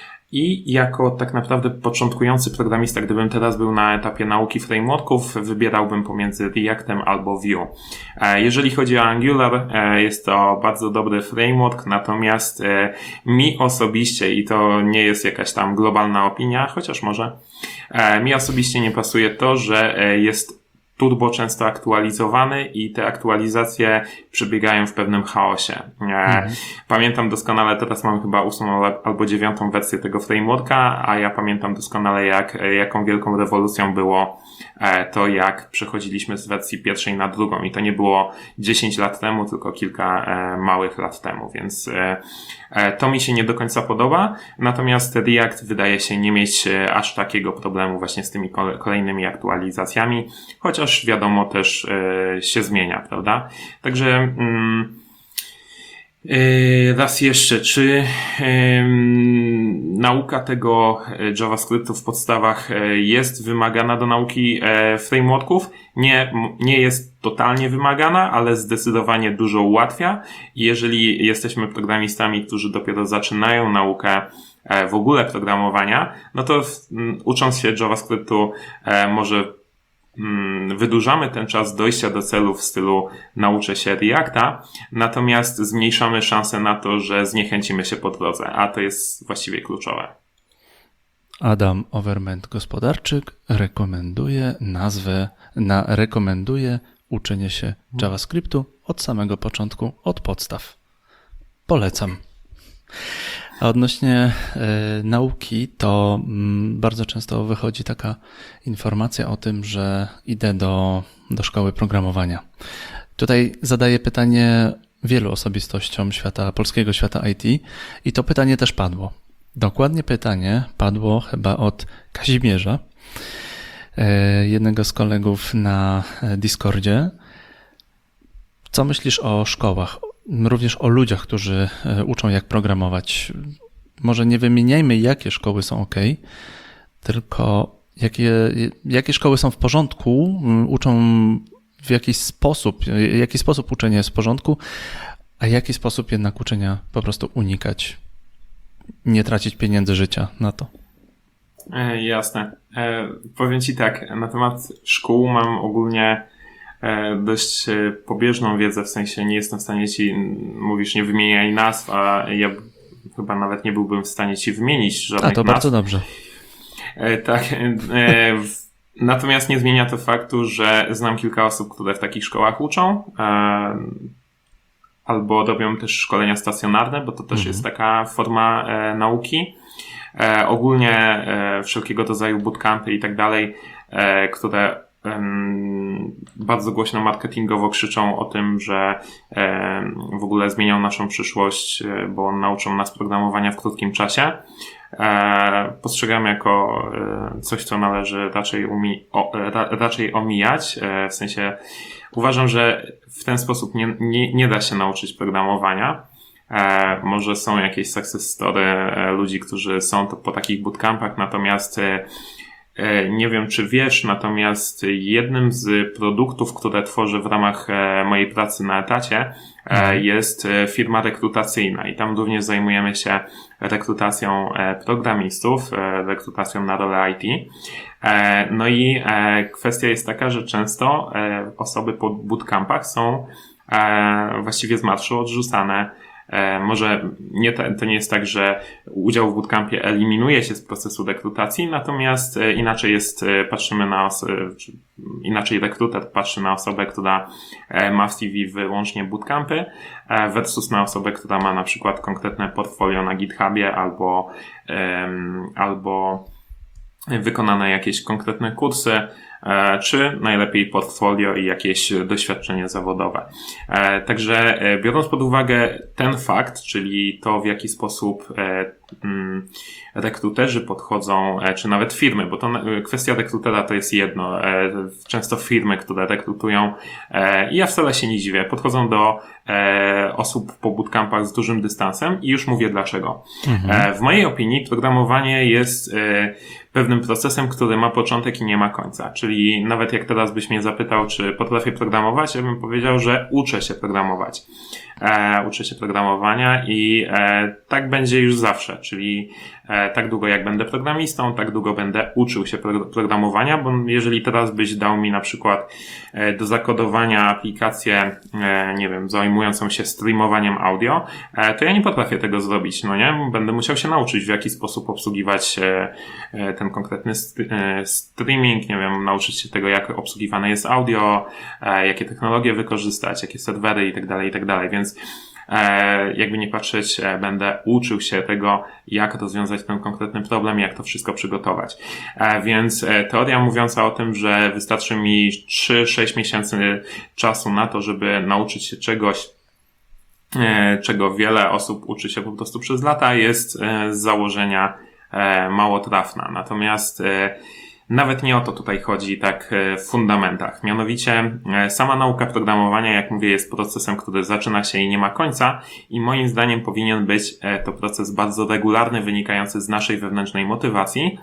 S2: I jako tak naprawdę początkujący programista, gdybym teraz był na etapie nauki frameworków, wybierałbym pomiędzy Reactem albo Vue. Jeżeli chodzi o Angular, jest to bardzo dobry framework, natomiast mi osobiście, i to nie jest jakaś tam globalna opinia, chociaż może, mi osobiście nie pasuje to, że jest turbo często aktualizowany i te aktualizacje przebiegają w pewnym chaosie. Pamiętam doskonale, teraz mam chyba 8. albo 9. wersję tego frameworka, a ja pamiętam doskonale jaką wielką rewolucją było to, jak przechodziliśmy z wersji pierwszej na drugą i to nie było 10 lat temu, tylko kilka małych lat temu, więc to mi się nie do końca podoba, natomiast React wydaje się nie mieć aż takiego problemu właśnie z tymi kolejnymi aktualizacjami, chociaż wiadomo też się zmienia, prawda? Także raz jeszcze, czy nauka tego JavaScriptu w podstawach jest wymagana do nauki frameworków? Nie jest totalnie wymagana, ale zdecydowanie dużo ułatwia. Jeżeli jesteśmy programistami, którzy dopiero zaczynają naukę w ogóle programowania, no to ucząc się JavaScriptu może wydłużamy ten czas dojścia do celu w stylu nauczę się Reacta, natomiast zmniejszamy szanse na to, że zniechęcimy się po drodze, a to jest właściwie kluczowe.
S3: Adam Overment-Gospodarczyk rekomenduje uczenie się JavaScriptu od samego początku, od podstaw. Polecam. A odnośnie nauki, to bardzo często wychodzi taka informacja o tym, że idę do szkoły programowania. Tutaj zadaję pytanie wielu osobistościom polskiego świata IT i to pytanie też padło. Dokładnie pytanie padło chyba od Kazimierza, jednego z kolegów na Discordzie. Co myślisz o szkołach? Również o ludziach, którzy uczą jak programować. Może nie wymieniajmy, jakie szkoły są ok, tylko jakie szkoły są w porządku, uczą w jaki sposób uczenia jest w porządku, a jaki sposób jednak uczenia po prostu unikać, nie tracić pieniędzy, życia na to.
S2: Jasne. Powiem Ci tak, na temat szkół mam ogólnie dość pobieżną wiedzę, w sensie nie jestem w stanie Ci, mówisz, nie wymieniaj nazw, a ja chyba nawet nie byłbym w stanie Ci wymienić żadnych nazw.
S3: A to bardzo dobrze.
S2: Tak. Natomiast nie zmienia to faktu, że znam kilka osób, które w takich szkołach uczą, albo robią też szkolenia stacjonarne, bo to też jest taka forma nauki. Ogólnie wszelkiego rodzaju bootcampy i tak dalej, które bardzo głośno marketingowo krzyczą o tym, że w ogóle zmienią naszą przyszłość, bo nauczą nas programowania w krótkim czasie. Postrzegam jako coś, co należy raczej omijać. W sensie uważam, że w ten sposób nie da się nauczyć programowania. Może są jakieś success story ludzi, którzy są po takich bootcampach, natomiast nie wiem, czy wiesz, natomiast jednym z produktów, które tworzę w ramach mojej pracy na etacie, jest firma rekrutacyjna i tam również zajmujemy się rekrutacją programistów, rekrutacją na rolę IT. No i kwestia jest taka, że często osoby po bootcampach są właściwie z marszu odrzucane. Może to nie jest tak, że udział w bootcampie eliminuje się z procesu rekrutacji, natomiast inaczej rekruter patrzy na osobę, która ma w CV wyłącznie bootcampy versus na osobę, która ma na przykład konkretne portfolio na GitHubie albo wykonane jakieś konkretne kursy, czy najlepiej portfolio i jakieś doświadczenie zawodowe. Także biorąc pod uwagę ten fakt, czyli to, w jaki sposób rekruterzy podchodzą, czy nawet firmy, bo to kwestia rekrutera to jest jedno. Często firmy, które rekrutują, i ja wcale się nie dziwię, podchodzą do osób po bootcampach z dużym dystansem i już mówię dlaczego. W mojej opinii programowanie jest pewnym procesem, który ma początek i nie ma końca. Czyli nawet jak teraz byś mnie zapytał, czy potrafię programować, ja bym powiedział, że uczę się programować. Uczę się programowania i tak będzie już zawsze, czyli tak długo jak będę programistą, tak długo będę uczył się programowania, bo jeżeli teraz byś dał mi na przykład do zakodowania aplikację, nie wiem, zajmującą się streamowaniem audio, to ja nie potrafię tego zrobić, no nie? Będę musiał się nauczyć, w jaki sposób obsługiwać ten konkretny streaming, nie wiem, nauczyć się tego, jak obsługiwane jest audio, jakie technologie wykorzystać, jakie serwery i tak dalej, więc jakby nie patrzeć, będę uczył się tego, jak rozwiązać ten konkretny problem, jak to wszystko przygotować. Więc teoria mówiąca o tym, że wystarczy mi 3-6 miesięcy czasu na to, żeby nauczyć się czegoś, czego wiele osób uczy się po prostu przez lata, jest z założenia mało trafna. Natomiast nawet nie o to tutaj chodzi tak w fundamentach. Mianowicie sama nauka programowania, jak mówię, jest procesem, który zaczyna się i nie ma końca i moim zdaniem powinien być to proces bardzo regularny, wynikający z naszej wewnętrznej motywacji,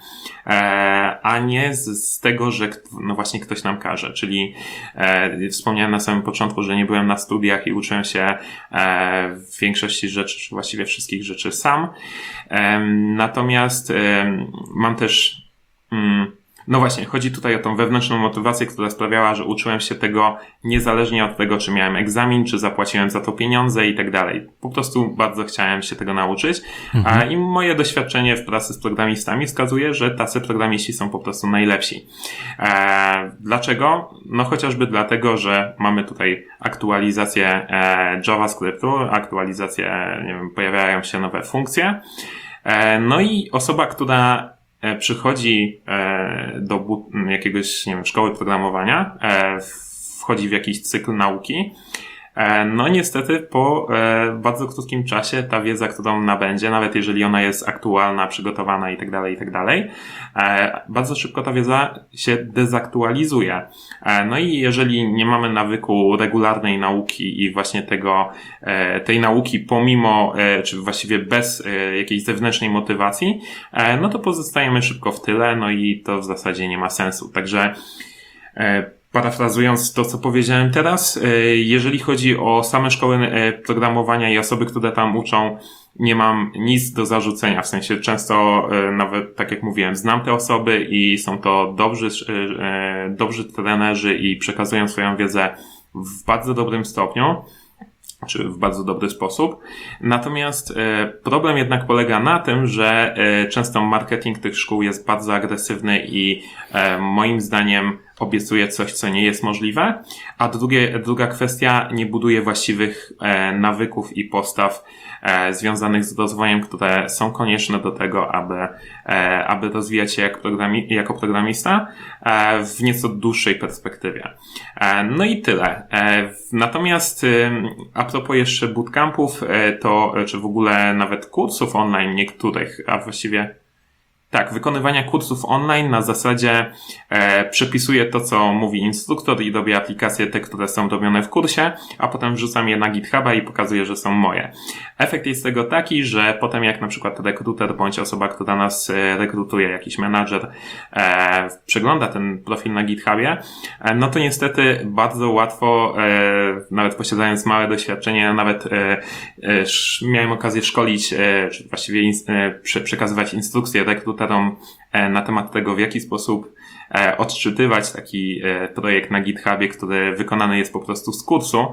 S2: a nie z tego, że no właśnie ktoś nam każe. Czyli wspomniałem na samym początku, że nie byłem na studiach i uczyłem się w większości rzeczy, czy właściwie wszystkich rzeczy sam. Natomiast mam też no właśnie, chodzi tutaj o tą wewnętrzną motywację, która sprawiała, że uczyłem się tego niezależnie od tego, czy miałem egzamin, czy zapłaciłem za to pieniądze i tak dalej. Po prostu bardzo chciałem się tego nauczyć. I moje doświadczenie w pracy z programistami wskazuje, że tacy programiści są po prostu najlepsi. Dlaczego? No chociażby dlatego, że mamy tutaj aktualizację JavaScriptu, nie wiem, pojawiają się nowe funkcje. No i osoba, która przychodzi do jakiegoś, nie wiem, szkoły programowania, wchodzi w jakiś cykl nauki. No niestety po bardzo krótkim czasie ta wiedza, którą nabędzie, nawet jeżeli ona jest aktualna, przygotowana i tak dalej, bardzo szybko ta wiedza się dezaktualizuje. No i jeżeli nie mamy nawyku regularnej nauki i właśnie tej nauki pomimo, czy właściwie bez jakiejś zewnętrznej motywacji, no to pozostajemy szybko w tyle, no i to w zasadzie nie ma sensu. Także parafrazując to, co powiedziałem teraz, jeżeli chodzi o same szkoły programowania i osoby, które tam uczą, nie mam nic do zarzucenia. W sensie często, nawet tak jak mówiłem, znam te osoby i są to dobrzy trenerzy i przekazują swoją wiedzę w bardzo dobrym stopniu, czy w bardzo dobry sposób. Natomiast problem jednak polega na tym, że często marketing tych szkół jest bardzo agresywny i moim zdaniem obiecuje coś, co nie jest możliwe, a druga kwestia, nie buduje właściwych nawyków i postaw związanych z rozwojem, które są konieczne do tego, aby rozwijać się jako programista w nieco dłuższej perspektywie. No i tyle. Natomiast a propos jeszcze bootcampów, czy w ogóle nawet kursów online niektórych, a właściwie tak, wykonywania kursów online na zasadzie przepisuję to, co mówi instruktor i robię aplikacje te, które są robione w kursie, a potem wrzucam je na GitHuba i pokazuję, że są moje. Efekt jest tego taki, że potem jak na przykład rekruter bądź osoba, która nas rekrutuje, jakiś menadżer, przegląda ten profil na GitHubie, no to niestety bardzo łatwo, nawet posiadając małe doświadczenie, nawet miałem okazję szkolić, czy właściwie przekazywać instrukcje rekruterom na temat tego, w jaki sposób odczytywać taki projekt na GitHubie, który wykonany jest po prostu z kursu,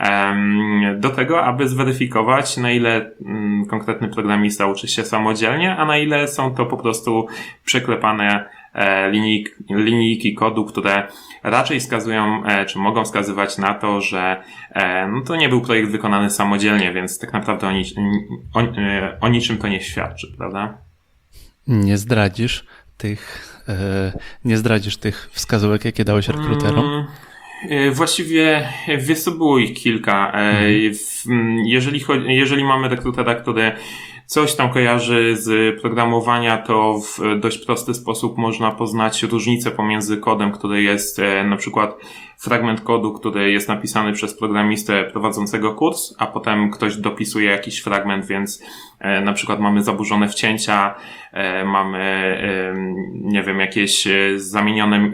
S2: do tego, aby zweryfikować, na ile konkretny programista uczy się samodzielnie, a na ile są to po prostu przeklepane linijki kodu, które raczej wskazują, czy mogą wskazywać na to, że no to nie był projekt wykonany samodzielnie, więc tak naprawdę o niczym to nie świadczy, prawda?
S3: Nie zdradzisz tych wskazówek, jakie dałeś rekruterom?
S2: Właściwie wiesz co, było ich kilka. Jeżeli mamy rekrutera, który coś tam kojarzy z programowania, to w dość prosty sposób można poznać różnicę pomiędzy kodem, który jest na przykład fragment kodu, który jest napisany przez programistę prowadzącego kurs, a potem ktoś dopisuje jakiś fragment, więc na przykład mamy zaburzone wcięcia, mamy, nie wiem, jakieś zamienione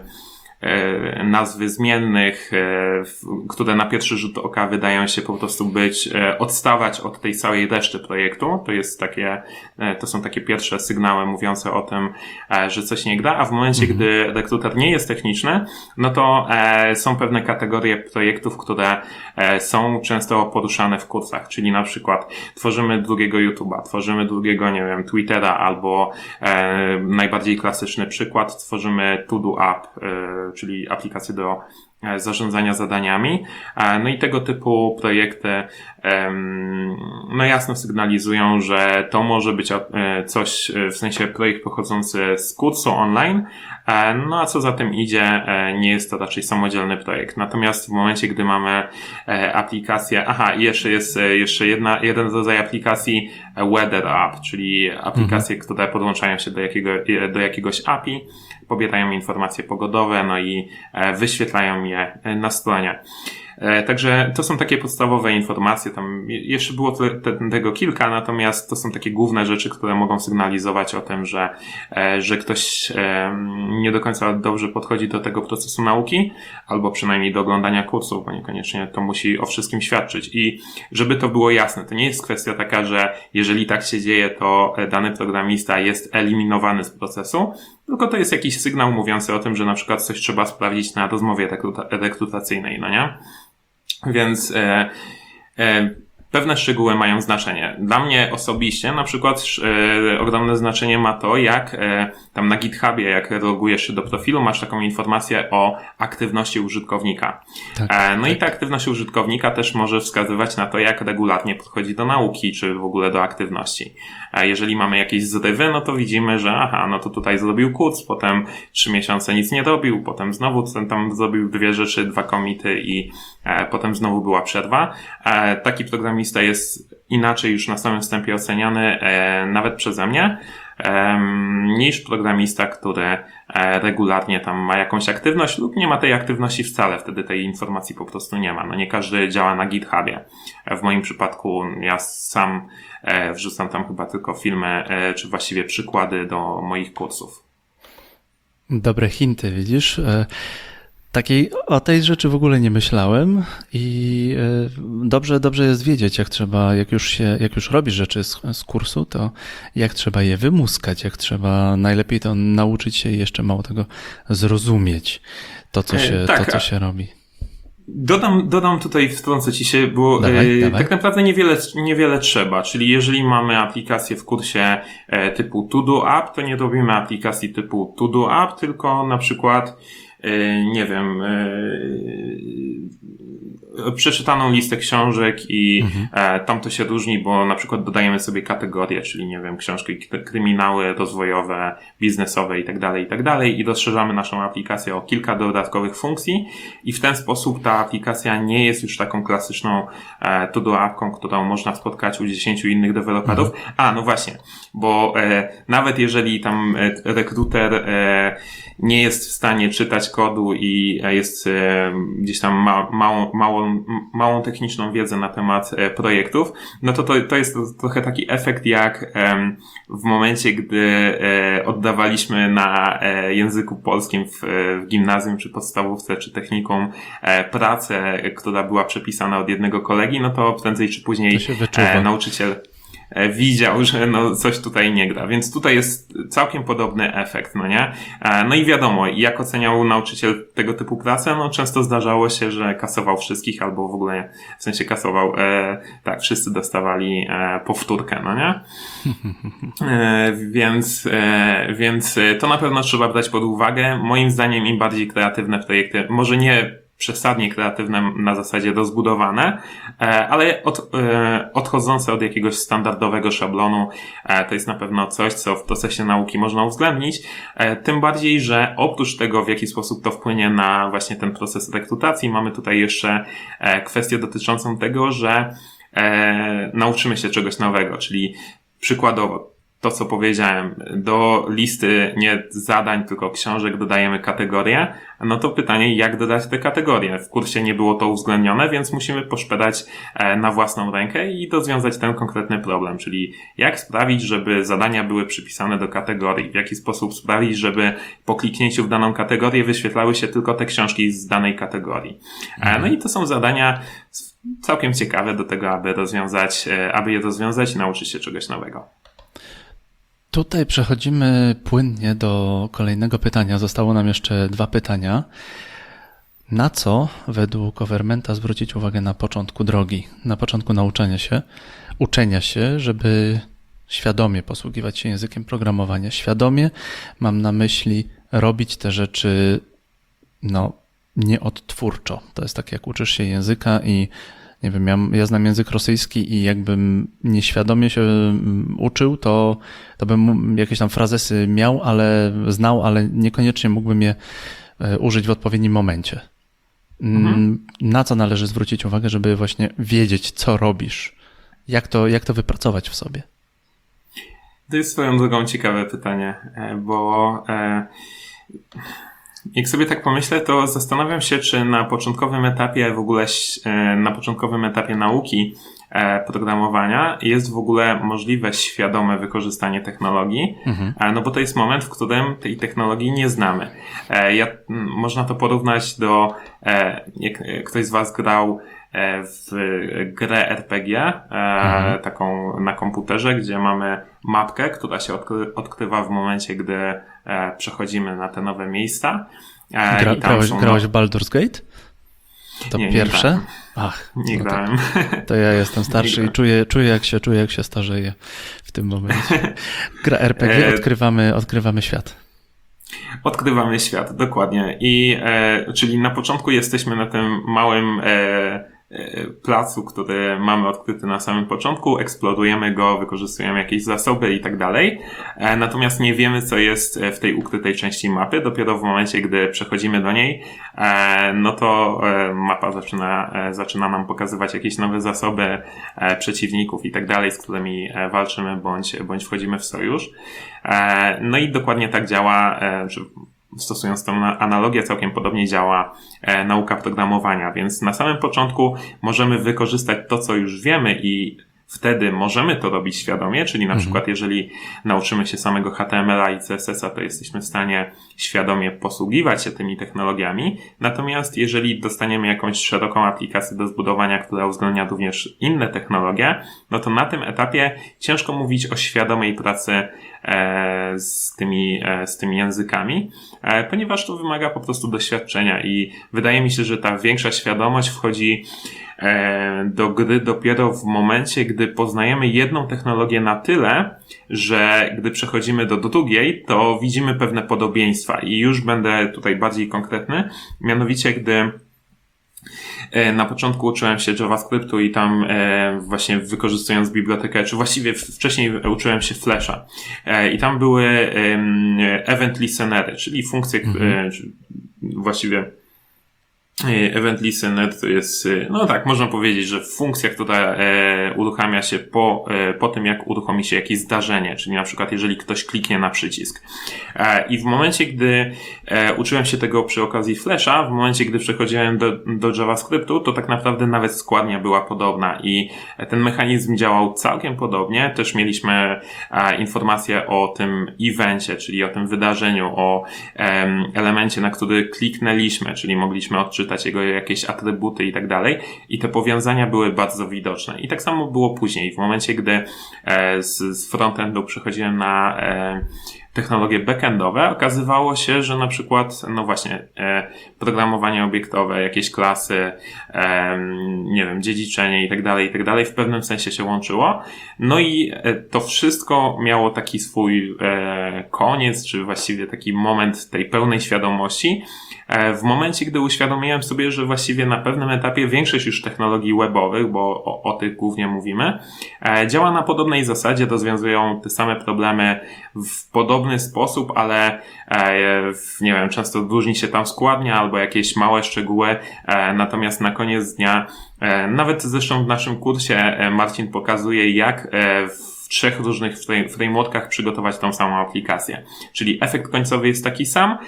S2: nazwy zmiennych, które na pierwszy rzut oka wydają się po prostu odstawać od tej całej reszty projektu. To są takie pierwsze sygnały mówiące o tym, że coś nie gra, a w momencie, gdy rekruter nie jest techniczny, no to są pewne kategorie projektów, które są często poruszane w kursach, czyli na przykład tworzymy drugiego YouTube'a, tworzymy drugiego, nie wiem, Twittera, albo najbardziej klasyczny przykład, tworzymy To-Do App, czyli aplikację do zarządzania zadaniami. No i tego typu projekty no jasno sygnalizują, że to może być coś, w sensie projekt pochodzący z kursu online, no a co za tym idzie, nie jest to raczej samodzielny projekt. Natomiast w momencie, gdy mamy aplikację, i jeszcze jest jeden rodzaj aplikacji, Weather App, czyli aplikacje, które podłączają się do jakiegoś API, pobierają informacje pogodowe, no i wyświetlają je na stronie. Także to są takie podstawowe informacje, tam jeszcze było tego kilka, natomiast to są takie główne rzeczy, które mogą sygnalizować o tym, że ktoś nie do końca dobrze podchodzi do tego procesu nauki, albo przynajmniej do oglądania kursów, bo niekoniecznie to musi o wszystkim świadczyć. I żeby to było jasne, to nie jest kwestia taka, że jeżeli tak się dzieje, to dany programista jest eliminowany z procesu, tylko to jest jakiś sygnał mówiący o tym, że na przykład coś trzeba sprawdzić na rozmowie rekrutacyjnej, no nie? Więc pewne szczegóły mają znaczenie. Dla mnie osobiście na przykład ogromne znaczenie ma to, jak tam na GitHubie, jak logujesz się do profilu, masz taką informację o aktywności użytkownika. I ta aktywność użytkownika też może wskazywać na to, jak regularnie podchodzi do nauki, czy w ogóle do aktywności. Jeżeli mamy jakieś zrywy, no to widzimy, że no to tutaj zrobił kurs, potem 3 miesiące nic nie robił, potem znowu tam zrobił 2 rzeczy, 2 commity i potem znowu była przerwa. Taki programista jest inaczej już na samym wstępie oceniany, nawet przeze mnie, niż programista, który regularnie tam ma jakąś aktywność lub nie ma tej aktywności wcale, wtedy tej informacji po prostu nie ma. No nie każdy działa na GitHubie. W moim przypadku ja sam wrzucam tam chyba tylko filmy, czy właściwie przykłady do moich kursów. Dobre
S3: hinty, widzisz? O tej rzeczy w ogóle nie myślałem i dobrze jest wiedzieć, jak już robisz rzeczy z kursu, to jak trzeba je wymuskać, jak trzeba najlepiej to nauczyć się i jeszcze mało tego zrozumieć, to co się robi.
S2: Dodam tutaj, wtrącę ci się, bo
S3: dawaj.
S2: Tak naprawdę niewiele trzeba, czyli jeżeli mamy aplikację w kursie typu To Do App, to nie robimy aplikacji typu To Do App, tylko na przykład nie wiem, przeczytaną listę książek i tam to się różni, bo na przykład dodajemy sobie kategorie, czyli nie wiem, książki kryminały, rozwojowe, biznesowe i tak dalej i rozszerzamy naszą aplikację o kilka dodatkowych funkcji i w ten sposób ta aplikacja nie jest już taką klasyczną to-do appką, którą można spotkać u 10 innych deweloperów. No właśnie, bo nawet jeżeli tam rekruter nie jest w stanie czytać kodu i jest gdzieś tam małą techniczną wiedzę na temat projektów, no to jest trochę taki efekt jak w momencie, gdy oddawaliśmy na języku polskim w gimnazjum, czy podstawówce, czy technikum pracę, która była przepisana od jednego kolegi, no to prędzej czy później nauczyciel widział, że coś tutaj nie gra. Więc tutaj jest całkiem podobny efekt, no nie? No i wiadomo, jak oceniał nauczyciel tego typu pracę, no często zdarzało się, że kasował wszystkich, albo w ogóle, w sensie kasował, wszyscy dostawali powtórkę, no nie? Więc to na pewno trzeba brać pod uwagę. Moim zdaniem im bardziej kreatywne projekty, może nie przesadnie kreatywne na zasadzie rozbudowane, ale odchodzące od jakiegoś standardowego szablonu, to jest na pewno coś, co w procesie nauki można uwzględnić, tym bardziej, że oprócz tego, w jaki sposób to wpłynie na właśnie ten proces rekrutacji, mamy tutaj jeszcze kwestię dotyczącą tego, że nauczymy się czegoś nowego, czyli przykładowo to, co powiedziałem, do listy nie zadań, tylko książek dodajemy kategorie, no to pytanie, jak dodać te kategorie? W kursie nie było to uwzględnione, więc musimy poszperać na własną rękę i rozwiązać ten konkretny problem, czyli jak sprawić, żeby zadania były przypisane do kategorii, w jaki sposób sprawić, żeby po kliknięciu w daną kategorię wyświetlały się tylko te książki z danej kategorii. No i to są zadania całkiem ciekawe do tego, aby je rozwiązać i nauczyć się czegoś nowego.
S3: Tutaj przechodzimy płynnie do kolejnego pytania. Zostało nam jeszcze 2 pytania. Na co według Overmenta zwrócić uwagę na początku drogi, na początku uczenia się, żeby świadomie posługiwać się językiem programowania? Świadomie mam na myśli robić te rzeczy nieodtwórczo. To jest tak, jak uczysz się języka i nie wiem, ja znam język rosyjski i jakbym nieświadomie się uczył, to bym jakieś tam frazesy znał, ale niekoniecznie mógłbym je użyć w odpowiednim momencie. Na co należy zwrócić uwagę, żeby właśnie wiedzieć, co robisz? Jak to wypracować w sobie?
S2: To jest swoją drogą ciekawe pytanie, bo jak sobie tak pomyślę, to zastanawiam się, czy na początkowym etapie nauki programowania jest w ogóle możliwe świadome wykorzystanie technologii, no bo to jest moment, w którym tej technologii nie znamy. Można to porównać do, jak ktoś z Was grał w grę RPG, taką na komputerze, gdzie mamy mapkę, która się odkrywa w momencie, gdy przechodzimy na te nowe miejsca.
S3: Grałeś w Baldur's Gate? To
S2: nie,
S3: pierwsze?
S2: Nie
S3: Ach,
S2: nie grałem.
S3: Tak. To ja jestem starszy i czuję jak się starzeję w tym momencie. Gra RPG, odkrywamy świat.
S2: Odkrywamy świat, dokładnie. Czyli na początku jesteśmy na tym małym placu, który mamy odkryty na samym początku, eksplorujemy go, wykorzystujemy jakieś zasoby i tak dalej. Natomiast nie wiemy, co jest w tej ukrytej części mapy. Dopiero w momencie, gdy przechodzimy do niej, no to mapa zaczyna nam pokazywać jakieś nowe zasoby przeciwników i tak dalej, z którymi walczymy bądź wchodzimy w sojusz. No i dokładnie tak działa, stosując tą analogię, całkiem podobnie działa nauka programowania, więc na samym początku możemy wykorzystać to, co już wiemy i wtedy możemy to robić świadomie, czyli na przykład jeżeli nauczymy się samego HTML-a i CSS-a, to jesteśmy w stanie świadomie posługiwać się tymi technologiami, natomiast jeżeli dostaniemy jakąś szeroką aplikację do zbudowania, która uwzględnia również inne technologie, no to na tym etapie ciężko mówić o świadomej pracy z tymi językami, ponieważ to wymaga po prostu doświadczenia i wydaje mi się, że ta większa świadomość wchodzi do gry dopiero w momencie, gdy poznajemy jedną technologię na tyle, że gdy przechodzimy do drugiej, to widzimy pewne podobieństwa i już będę tutaj bardziej konkretny, mianowicie gdy na początku uczyłem się JavaScriptu i tam właśnie wykorzystując bibliotekę, czy właściwie wcześniej uczyłem się Flasha i tam były event listenery, czyli funkcje, właściwie event listener to jest, no tak, można powiedzieć, że funkcja, która uruchamia się po tym, jak uruchomi się jakieś zdarzenie, czyli na przykład jeżeli ktoś kliknie na przycisk. I w momencie, gdy uczyłem się tego przy okazji Flasha, w momencie, gdy przechodziłem do JavaScriptu, to tak naprawdę nawet składnia była podobna i ten mechanizm działał całkiem podobnie. Też mieliśmy informacje o tym evencie, czyli o tym wydarzeniu, o elemencie, na który kliknęliśmy, czyli mogliśmy odczytać jego jakieś atrybuty i tak dalej. I te powiązania były bardzo widoczne. I tak samo było później. W momencie, gdy z frontendu przechodziłem na technologie backendowe, okazywało się, że na przykład, no właśnie, programowanie obiektowe, jakieś klasy, nie wiem, dziedziczenie i tak dalej, w pewnym sensie się łączyło. No i to wszystko miało taki swój koniec, czy właściwie taki moment tej pełnej świadomości, w momencie, gdy uświadomiłem sobie, że właściwie na pewnym etapie większość już technologii webowych, bo o tych głównie mówimy, działa na podobnej zasadzie, rozwiązują te same problemy w podobny sposób, ale nie wiem, często różni się tam składnia albo jakieś małe szczegóły, natomiast na koniec dnia, nawet zresztą w naszym kursie Marcin pokazuje, jak w 3 różnych frameworkach przygotować tą samą aplikację. Czyli efekt końcowy jest taki sam,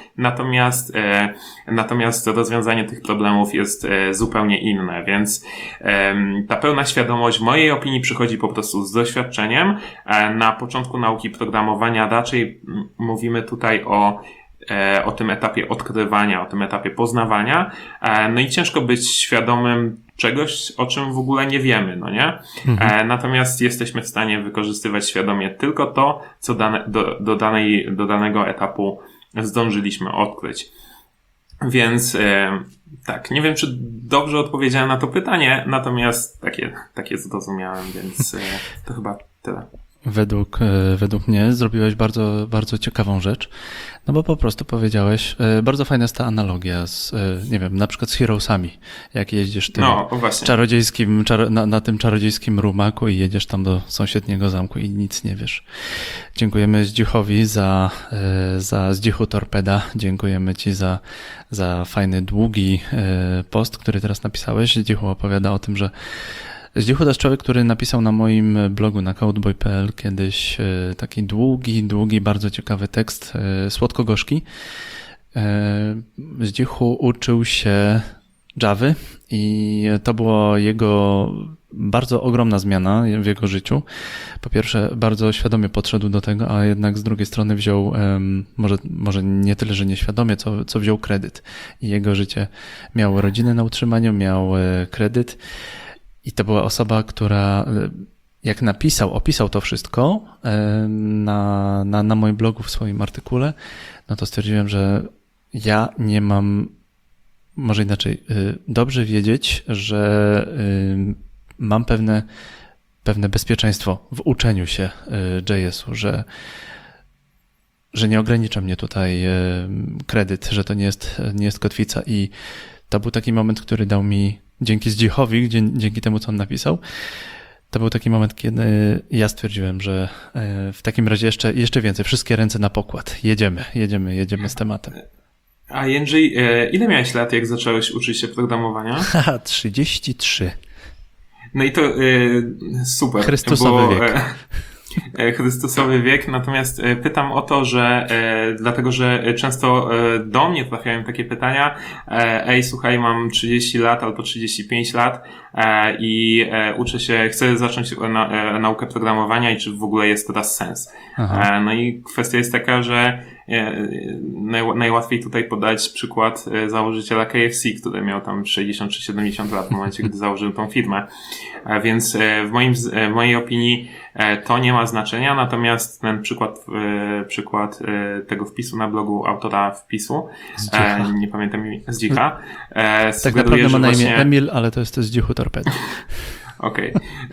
S2: natomiast rozwiązanie tych problemów jest zupełnie inne, więc ta pełna świadomość w mojej opinii przychodzi po prostu z doświadczeniem. Na początku nauki programowania raczej mówimy tutaj o tym etapie odkrywania, o tym etapie poznawania, no i ciężko być świadomym czegoś, o czym w ogóle nie wiemy, no nie? Natomiast jesteśmy w stanie wykorzystywać świadomie tylko to, co do danego etapu zdążyliśmy odkryć. Więc tak, nie wiem, czy dobrze odpowiedziałem na to pytanie, natomiast takie zrozumiałem, więc to chyba tyle.
S3: Według mnie zrobiłeś bardzo, bardzo ciekawą rzecz, no bo po prostu powiedziałeś, bardzo fajna jest ta analogia z, nie wiem, na przykład z Heroesami, jak jeździsz tym
S2: właśnie.
S3: czarodziejskim, na tym czarodziejskim rumaku i jedziesz tam do sąsiedniego zamku i nic nie wiesz. Dziękujemy Zdzichowi za Zdzichu Torpeda, dziękujemy Ci za fajny, długi post, który teraz napisałeś. Zdzichu opowiada o tym, że Zdzichu to jest człowiek, który napisał na moim blogu na codeboy.pl kiedyś taki długi, bardzo ciekawy tekst, słodko-gorzki. Zdzichu uczył się Javy i to była jego bardzo ogromna zmiana w jego życiu. Po pierwsze, bardzo świadomie podszedł do tego, a jednak z drugiej strony wziął, może nie tyle, że nieświadomie, co wziął kredyt. I jego życie miało rodzinę na utrzymaniu, miał kredyt. I to była osoba, która jak opisał to wszystko na moim blogu w swoim artykule, no to stwierdziłem, że ja nie mam, może inaczej, dobrze wiedzieć, że mam pewne bezpieczeństwo w uczeniu się JS-u, że nie ogranicza mnie tutaj kredyt, że to nie jest kotwica i to był taki moment, który dał mi dzięki Zdzichowi, dzięki temu, co on napisał, to był taki moment, kiedy ja stwierdziłem, że w takim razie jeszcze więcej, wszystkie ręce na pokład. Jedziemy z tematem.
S2: A Jędrzej, ile miałeś lat, jak zacząłeś uczyć się programowania?
S3: Haha, 33.
S2: No i to super.
S3: Chrystusowy wiek.
S2: Chrystusowy wiek, natomiast pytam o to, że dlatego, że często do mnie trafiają takie pytania, słuchaj, mam 30 lat albo 35 lat i uczę się, chcę zacząć naukę programowania i czy w ogóle jest teraz sens. No i kwestia jest taka, że najłatwiej tutaj podać przykład założyciela KFC, który miał tam 60 czy 70 lat w momencie, gdy założył tą firmę. Więc w mojej opinii to nie ma znaczenia, natomiast ten przykład tego wpisu na blogu autora wpisu, nie pamiętam Zdzicha,
S3: tak naprawdę ma na imię Emil, ale to jest Zdzichu Torpeda.
S2: Okej.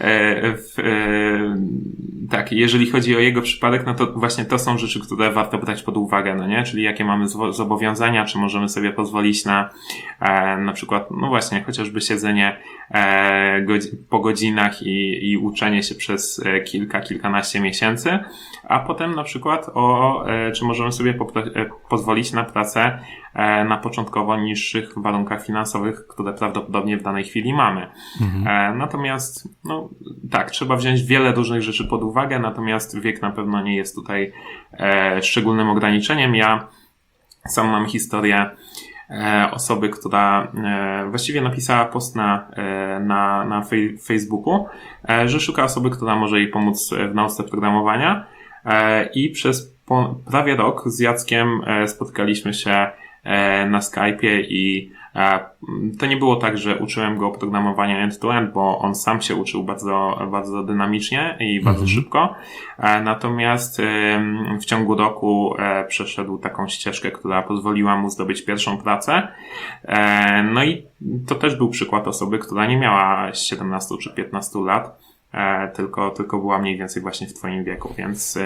S2: Tak, jeżeli chodzi o jego przypadek, no to właśnie to są rzeczy, które warto brać pod uwagę, no nie? Czyli jakie mamy zobowiązania, czy możemy sobie pozwolić na przykład, no właśnie, chociażby siedzenie po godzinach i uczenie się przez kilkanaście miesięcy, a potem na przykład czy możemy sobie pozwolić na pracę na początkowo niższych warunkach finansowych, które prawdopodobnie w danej chwili mamy. Natomiast, no tak, trzeba wziąć wiele różnych rzeczy pod uwagę, natomiast wiek na pewno nie jest tutaj szczególnym ograniczeniem. Ja sam mam historię osoby, która właściwie napisała post na Facebooku, że szuka osoby, która może jej pomóc w nauce programowania i przez prawie rok z Jackiem spotkaliśmy się na Skype'ie i to nie było tak, że uczyłem go programowania end-to-end, bo on sam się uczył bardzo, bardzo dynamicznie i bardzo szybko. Natomiast w ciągu roku przeszedł taką ścieżkę, która pozwoliła mu zdobyć pierwszą pracę. No i to też był przykład osoby, która nie miała 17 czy 15 lat, tylko była mniej więcej właśnie w twoim wieku, więc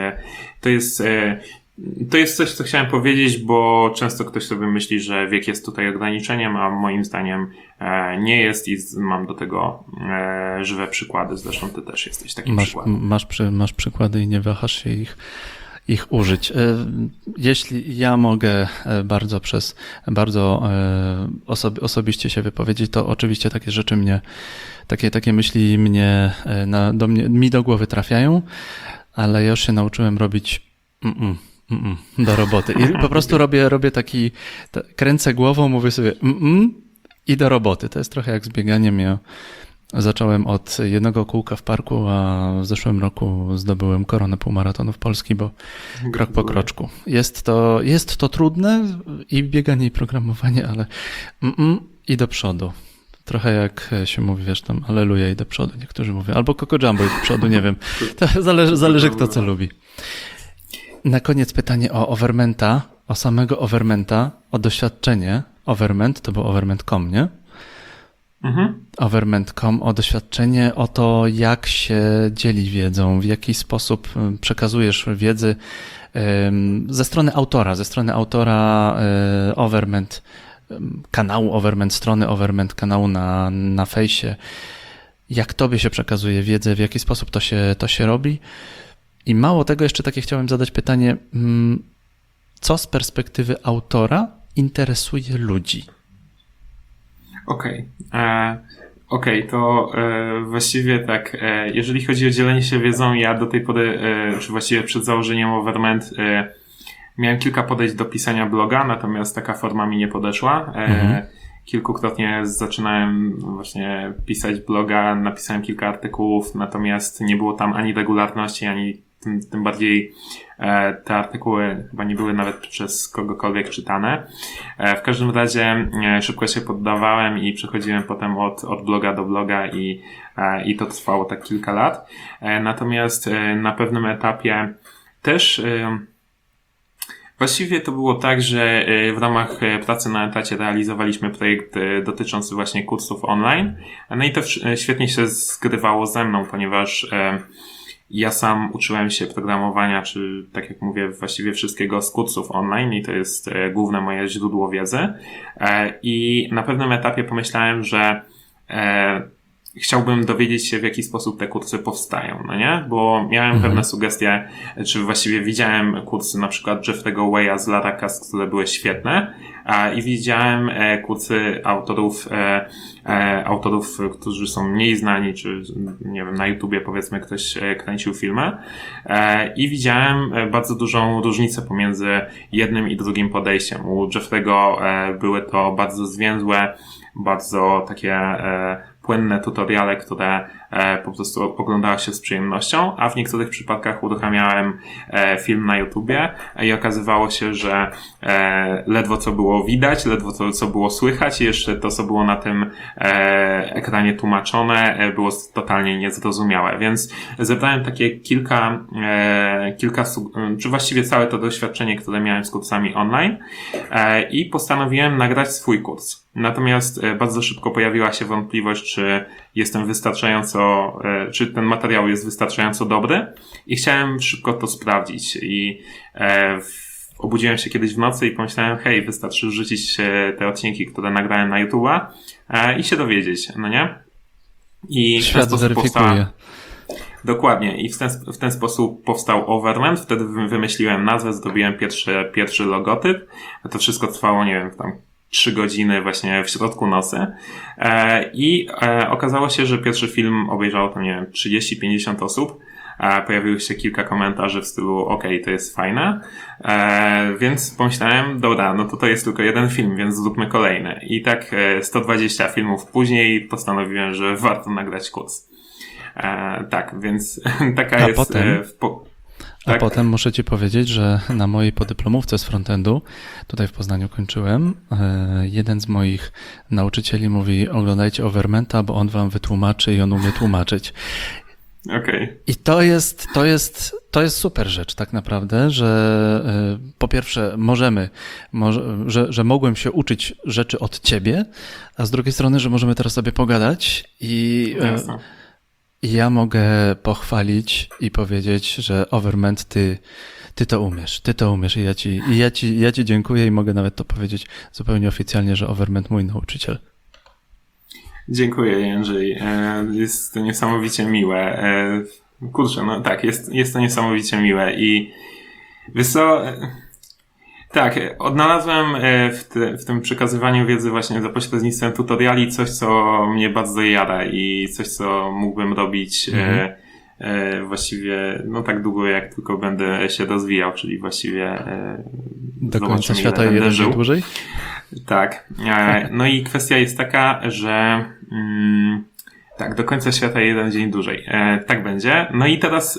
S2: to jest coś, co chciałem powiedzieć, bo często ktoś sobie myśli, że wiek jest tutaj ograniczeniem, a moim zdaniem nie jest i mam do tego żywe przykłady. Zresztą ty też jesteś takim przykładem.
S3: Masz przykłady i nie wahasz się ich użyć. Jeśli ja mogę bardzo osobiście się wypowiedzieć, to oczywiście takie rzeczy takie myśli mi do głowy trafiają, ale ja już się nauczyłem robić do roboty. I po prostu robię kręcę głową, mówię sobie i do roboty. To jest trochę jak z bieganiem. Ja zacząłem od jednego kółka w parku, a w zeszłym roku zdobyłem koronę półmaratonów Polski, bo krok po kroczku. Jest to trudne i bieganie i programowanie, ale i do przodu. Trochę jak się mówi, wiesz, tam alleluja i do przodu. Niektórzy mówią, albo Coco Jumbo i do przodu, nie wiem. To zależy kto co lubi. Na koniec pytanie o Overmenta, o samego Overmenta, o doświadczenie Overment, to był overment.com, nie? Overment.com o doświadczenie, o to, jak się dzieli wiedzą, w jaki sposób przekazujesz wiedzy ze strony autora Overment, kanału Overment, strony Overment, kanału na fejsie. Jak tobie się przekazuje wiedzę, w jaki sposób to się robi. I mało tego, jeszcze takie chciałem zadać pytanie, co z perspektywy autora interesuje ludzi?
S2: Okej, to właściwie tak, jeżeli chodzi o dzielenie się wiedzą, ja do tej pory, czy właściwie przed założeniem Overment, miałem kilka podejść do pisania bloga, natomiast taka forma mi nie podeszła. Kilkukrotnie zaczynałem właśnie pisać bloga, napisałem kilka artykułów, natomiast nie było tam ani regularności, ani tym bardziej te artykuły chyba nie były nawet przez kogokolwiek czytane. W każdym razie szybko się poddawałem i przechodziłem potem od bloga do bloga i to trwało tak kilka lat. Natomiast na pewnym etapie też właściwie to było tak, że w ramach pracy na etacie realizowaliśmy projekt dotyczący właśnie kursów online. No i to świetnie się zgrywało ze mną, ponieważ ja sam uczyłem się programowania, czy tak jak mówię, właściwie wszystkiego z kursów online i to jest główne moje źródło wiedzy. I na pewnym etapie pomyślałem, że chciałbym dowiedzieć się, w jaki sposób te kursy powstają, no nie? Bo miałem pewne sugestie, czy właściwie widziałem kursy na przykład Jeffrey'ego Way'a z Laracast, które były świetne, i widziałem kursy autorów, którzy są mniej znani, czy nie wiem, na YouTubie powiedzmy ktoś kręcił filmy, i widziałem bardzo dużą różnicę pomiędzy jednym i drugim podejściem. U Jeffrey'ego były to bardzo zwięzłe, bardzo takie płynne tutoriale, które po prostu oglądało się z przyjemnością, a w niektórych przypadkach uruchamiałem film na YouTubie i okazywało się, że ledwo co było widać, ledwo co było słychać i jeszcze to, co było na tym ekranie tłumaczone, było totalnie niezrozumiałe. Więc zebrałem takie kilka czy właściwie całe to doświadczenie, które miałem z kursami online, i postanowiłem nagrać swój kurs. Natomiast bardzo szybko pojawiła się wątpliwość, czy ten materiał jest wystarczająco dobry, i chciałem szybko to sprawdzić. I obudziłem się kiedyś w nocy i pomyślałem, hej, wystarczy wrzucić te odcinki, które nagrałem na YouTube'a, i się dowiedzieć, no nie? I
S3: świat weryfikuje.
S2: Dokładnie. I w ten sposób powstał Overment. Wtedy wymyśliłem nazwę, zrobiłem pierwszy logotyp. To wszystko trwało, nie wiem, tam 3 godziny właśnie w środku nocy. I okazało się, że pierwszy film obejrzało tam, nie wiem, 30-50 osób. Pojawiło się kilka komentarzy w stylu okej, to jest fajne. Więc pomyślałem, dobra, no to jest tylko jeden film, więc zróbmy kolejny. I tak 120 filmów później postanowiłem, że warto nagrać kurs. Tak, więc taka jest...
S3: Potem...
S2: Tak?
S3: A potem muszę ci powiedzieć, że na mojej podyplomówce z frontendu, tutaj w Poznaniu kończyłem, jeden z moich nauczycieli mówi: oglądajcie Overmenta, bo on wam wytłumaczy i on umie tłumaczyć.
S2: Okay.
S3: I to jest super rzecz tak naprawdę, że po pierwsze że mogłem się uczyć rzeczy od ciebie, a z drugiej strony, że możemy teraz sobie pogadać i ja mogę pochwalić i powiedzieć, że Overment, ty to umiesz i ja ci dziękuję i mogę nawet to powiedzieć zupełnie oficjalnie, że Overment mój nauczyciel.
S2: Dziękuję, Jędrzej. Jest to niesamowicie miłe. Kurczę, no tak, jest to niesamowicie miłe i wiesz co, tak, odnalazłem w tym przekazywaniu wiedzy właśnie za pośrednictwem tutoriali coś, co mnie bardzo jara i coś, co mógłbym robić właściwie no tak długo, jak tylko będę się rozwijał, czyli właściwie
S3: do końca świata i jeden dzień dłużej?
S2: Tak. No i kwestia jest taka, że tak, do końca świata jeden dzień dłużej. Tak będzie. No i teraz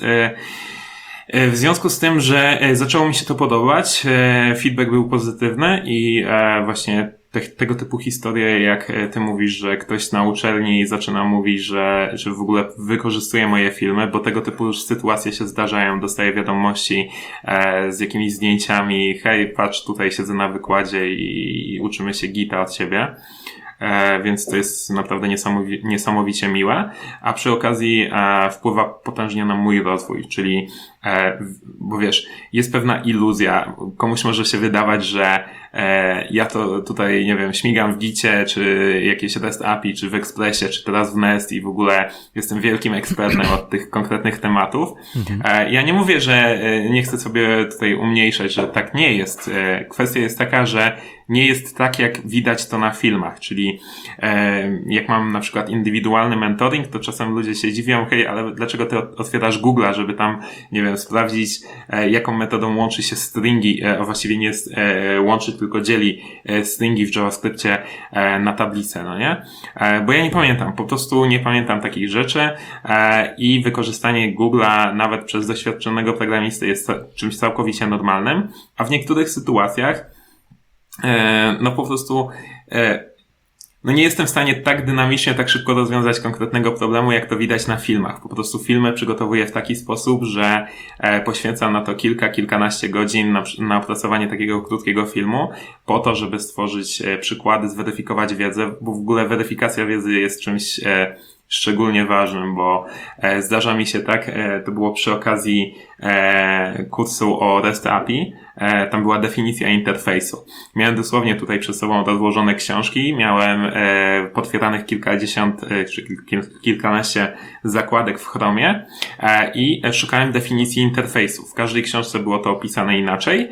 S2: w związku z tym, że zaczęło mi się to podobać, feedback był pozytywny i właśnie tego typu historie, jak ty mówisz, że ktoś na uczelni zaczyna mówić, że w ogóle wykorzystuje moje filmy, bo tego typu sytuacje się zdarzają, dostaję wiadomości z jakimiś zdjęciami, hej, patrz, tutaj siedzę na wykładzie i uczymy się gita od ciebie. więc to jest naprawdę niesamowicie miłe, a przy okazji wpływa potężnie na mój rozwój, czyli bo wiesz, jest pewna iluzja, komuś może się wydawać, że ja to tutaj, nie wiem, śmigam w Gicie, czy jakieś REST API, czy w Expressie, czy teraz w Nest i w ogóle jestem wielkim ekspertem od tych konkretnych tematów. Ja nie mówię, że nie chcę sobie tutaj umniejszać, że tak nie jest. Kwestia jest taka, że nie jest tak, jak widać to na filmach, czyli jak mam na przykład indywidualny mentoring, to czasem ludzie się dziwią, hej, ale dlaczego ty otwierasz Google'a, żeby tam, nie wiem, sprawdzić, jaką metodą łączy się stringi, a właściwie nie łączy, tylko dzieli stringi w JavaScriptie na tablicę, no nie? Bo ja nie pamiętam, po prostu nie pamiętam takich rzeczy i wykorzystanie Google'a nawet przez doświadczonego programistę jest czymś całkowicie normalnym, a w niektórych sytuacjach no po prostu no nie jestem w stanie tak dynamicznie, tak szybko rozwiązać konkretnego problemu, jak to widać na filmach. Po prostu filmy przygotowuję w taki sposób, że poświęcam na to kilkanaście godzin na opracowanie takiego krótkiego filmu po to, żeby stworzyć przykłady, zweryfikować wiedzę, bo w ogóle weryfikacja wiedzy jest czymś szczególnie ważnym, bo zdarza mi się tak, to było przy okazji kursu o REST API, tam była definicja interfejsu. Miałem dosłownie tutaj przed sobą rozłożone książki, miałem potwieranych kilkadziesiąt czy kilkanaście zakładek w Chromie i szukałem definicji interfejsu. W każdej książce było to opisane inaczej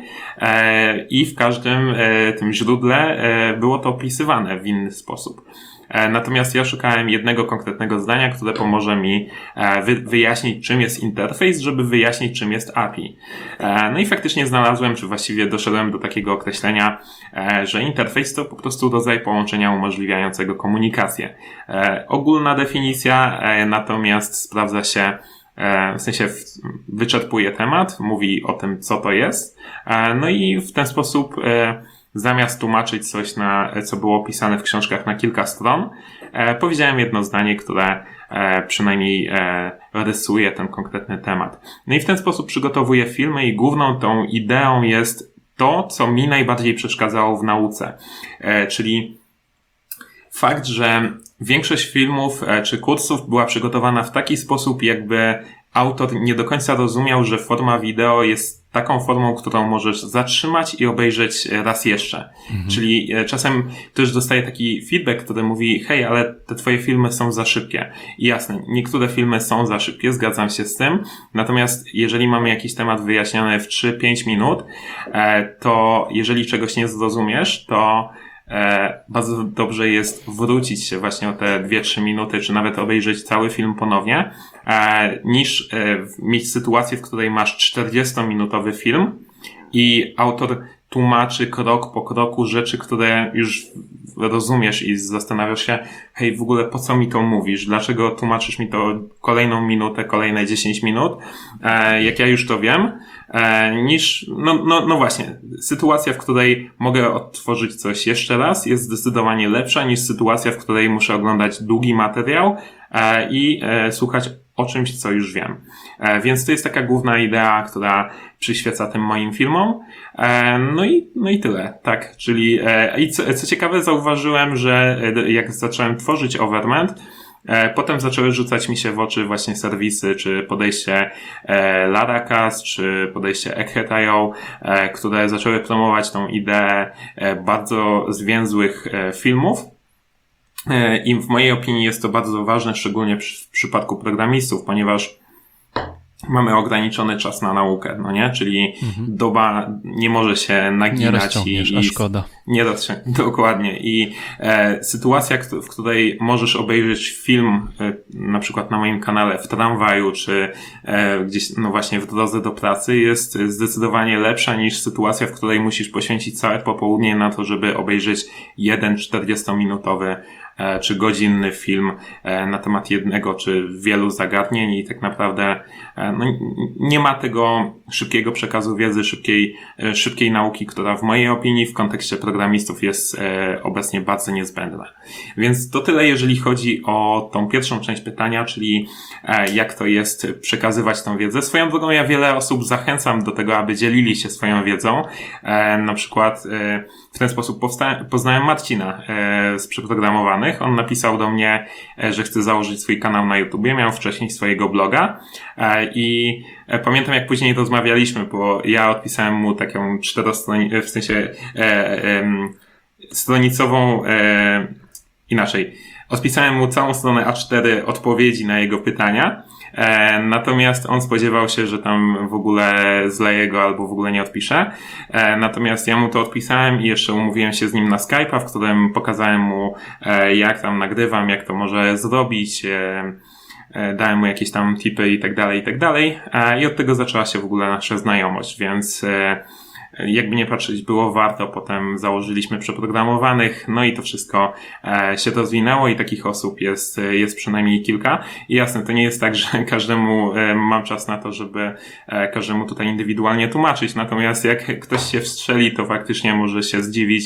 S2: i w każdym tym źródle było to opisywane w inny sposób. Natomiast ja szukałem jednego konkretnego zdania, które pomoże mi wyjaśnić, czym jest interfejs, żeby wyjaśnić, czym jest API. No i faktycznie znalazłem, czy właściwie doszedłem do takiego określenia, że interfejs to po prostu rodzaj połączenia umożliwiającego komunikację. Ogólna definicja natomiast sprawdza się, w sensie wyczerpuje temat, mówi o tym, co to jest, no i w ten sposób zamiast tłumaczyć coś, co było opisane w książkach na kilka stron, powiedziałem jedno zdanie, które przynajmniej rysuje ten konkretny temat. No i w ten sposób przygotowuję filmy i główną tą ideą jest to, co mi najbardziej przeszkadzało w nauce. Czyli fakt, że większość filmów czy kursów była przygotowana w taki sposób, jakby autor nie do końca rozumiał, że forma wideo jest taką formą, którą możesz zatrzymać i obejrzeć raz jeszcze. Czyli czasem też dostaję taki feedback, który mówi, hej, ale te twoje filmy są za szybkie. I jasne, niektóre filmy są za szybkie, zgadzam się z tym. Natomiast jeżeli mamy jakiś temat wyjaśniony w 3-5 minut, to jeżeli czegoś nie zrozumiesz, to bardzo dobrze jest wrócić się właśnie o te 2-3 minuty, czy nawet obejrzeć cały film ponownie, niż mieć sytuację, w której masz 40-minutowy film i autor tłumaczy krok po kroku rzeczy, które już rozumiesz i zastanawiasz się, hej, w ogóle po co mi to mówisz? Dlaczego tłumaczysz mi to kolejną minutę, kolejne 10 minut, jak ja już to wiem, niż, no właśnie, sytuacja, w której mogę odtworzyć coś jeszcze raz, jest zdecydowanie lepsza niż sytuacja, w której muszę oglądać długi materiał i słuchać o czymś, co już wiem. Więc to jest taka główna idea, która przyświeca tym moim filmom. No i tyle, tak. Czyli, i co ciekawe, zauważyłem, że jak zacząłem tworzyć Overment, potem zaczęły rzucać mi się w oczy właśnie serwisy, czy podejście Laracast, czy podejście Egghead.io, które zaczęły promować tą ideę bardzo zwięzłych filmów. I w mojej opinii jest to bardzo ważne, szczególnie w przypadku programistów, ponieważ mamy ograniczony czas na naukę, no nie? Czyli doba nie może się naginać
S3: a szkoda.
S2: Dokładnie. I sytuacja, w której możesz obejrzeć film, na przykład na moim kanale w tramwaju, czy gdzieś, no właśnie w drodze do pracy, jest zdecydowanie lepsza niż sytuacja, w której musisz poświęcić całe popołudnie na to, żeby obejrzeć jeden 40-minutowy czy godzinny film na temat jednego czy wielu zagadnień i tak naprawdę no, nie ma tego szybkiego przekazu wiedzy, szybkiej nauki, która w mojej opinii w kontekście programistów jest obecnie bardzo niezbędna. Więc to tyle, jeżeli chodzi o tą pierwszą część pytania, czyli jak to jest przekazywać tą wiedzę. Swoją drogą ja wiele osób zachęcam do tego, aby dzielili się swoją wiedzą. Na przykład w ten sposób poznałem Marcina z Przeprogramowanych. On napisał do mnie, że chce założyć swój kanał na YouTubie. Miał wcześniej swojego bloga i pamiętam, jak później rozmawialiśmy, bo ja odpisałem mu taką stronicową, inaczej. Odpisałem mu całą stronę A4 odpowiedzi na jego pytania. Natomiast on spodziewał się, że tam w ogóle zleję go albo w ogóle nie odpiszę. Natomiast ja mu to odpisałem i jeszcze umówiłem się z nim na Skype'a, w którym pokazałem mu, jak tam nagrywam, jak to może zrobić. Dałem mu jakieś tam tipy i tak dalej, i tak dalej. I od tego zaczęła się w ogóle nasza znajomość, więc jakby nie patrzeć, było warto. Potem założyliśmy Przeprogramowanych, no i to wszystko się rozwinęło i takich osób jest przynajmniej kilka. I jasne, to nie jest tak, że każdemu mam czas na to, żeby każdemu tutaj indywidualnie tłumaczyć. Natomiast jak ktoś się wstrzeli, to faktycznie może się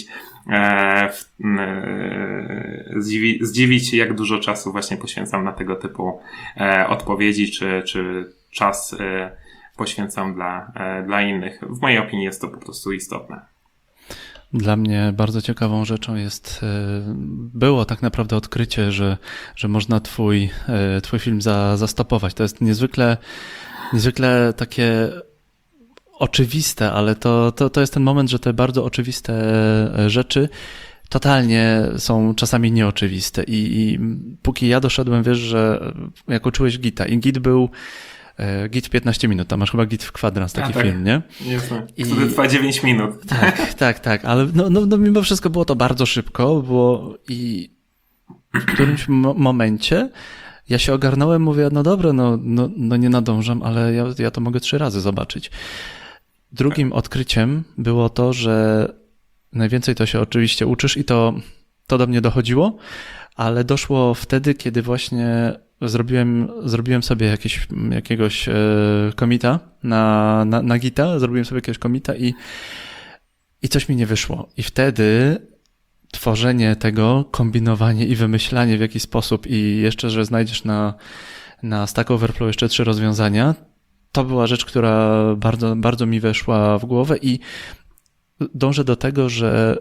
S2: zdziwić, jak dużo czasu właśnie poświęcam na tego typu odpowiedzi, czy czas poświęcam dla innych. W mojej opinii jest to po prostu istotne.
S3: Dla mnie bardzo ciekawą rzeczą było tak naprawdę odkrycie, że można twój film zastopować. To jest niezwykle takie oczywiste, ale to jest ten moment, że te bardzo oczywiste rzeczy totalnie są czasami nieoczywiste i póki ja doszedłem, wiesz, że jak uczyłeś Gita i Git był Git 15 minut, tam masz chyba Git w kwadrans, taki film, nie?
S2: Jasne. Który trwa 9 minut.
S3: Tak, ale no mimo wszystko było to bardzo szybko, i w którymś momencie ja się ogarnąłem, mówię, no dobra, no nie nadążam, ale ja to mogę 3 razy zobaczyć. Drugim odkryciem było to, że najwięcej to się oczywiście uczysz i to do mnie dochodziło, ale doszło wtedy, kiedy właśnie zrobiłem sobie jakiegoś commita na Gita, zrobiłem sobie jakiegoś commita i coś mi nie wyszło. I wtedy tworzenie tego, kombinowanie i wymyślanie w jakiś sposób i jeszcze, że znajdziesz na Stack Overflow jeszcze 3 rozwiązania, to była rzecz, która bardzo, bardzo mi weszła w głowę i dążę do tego, że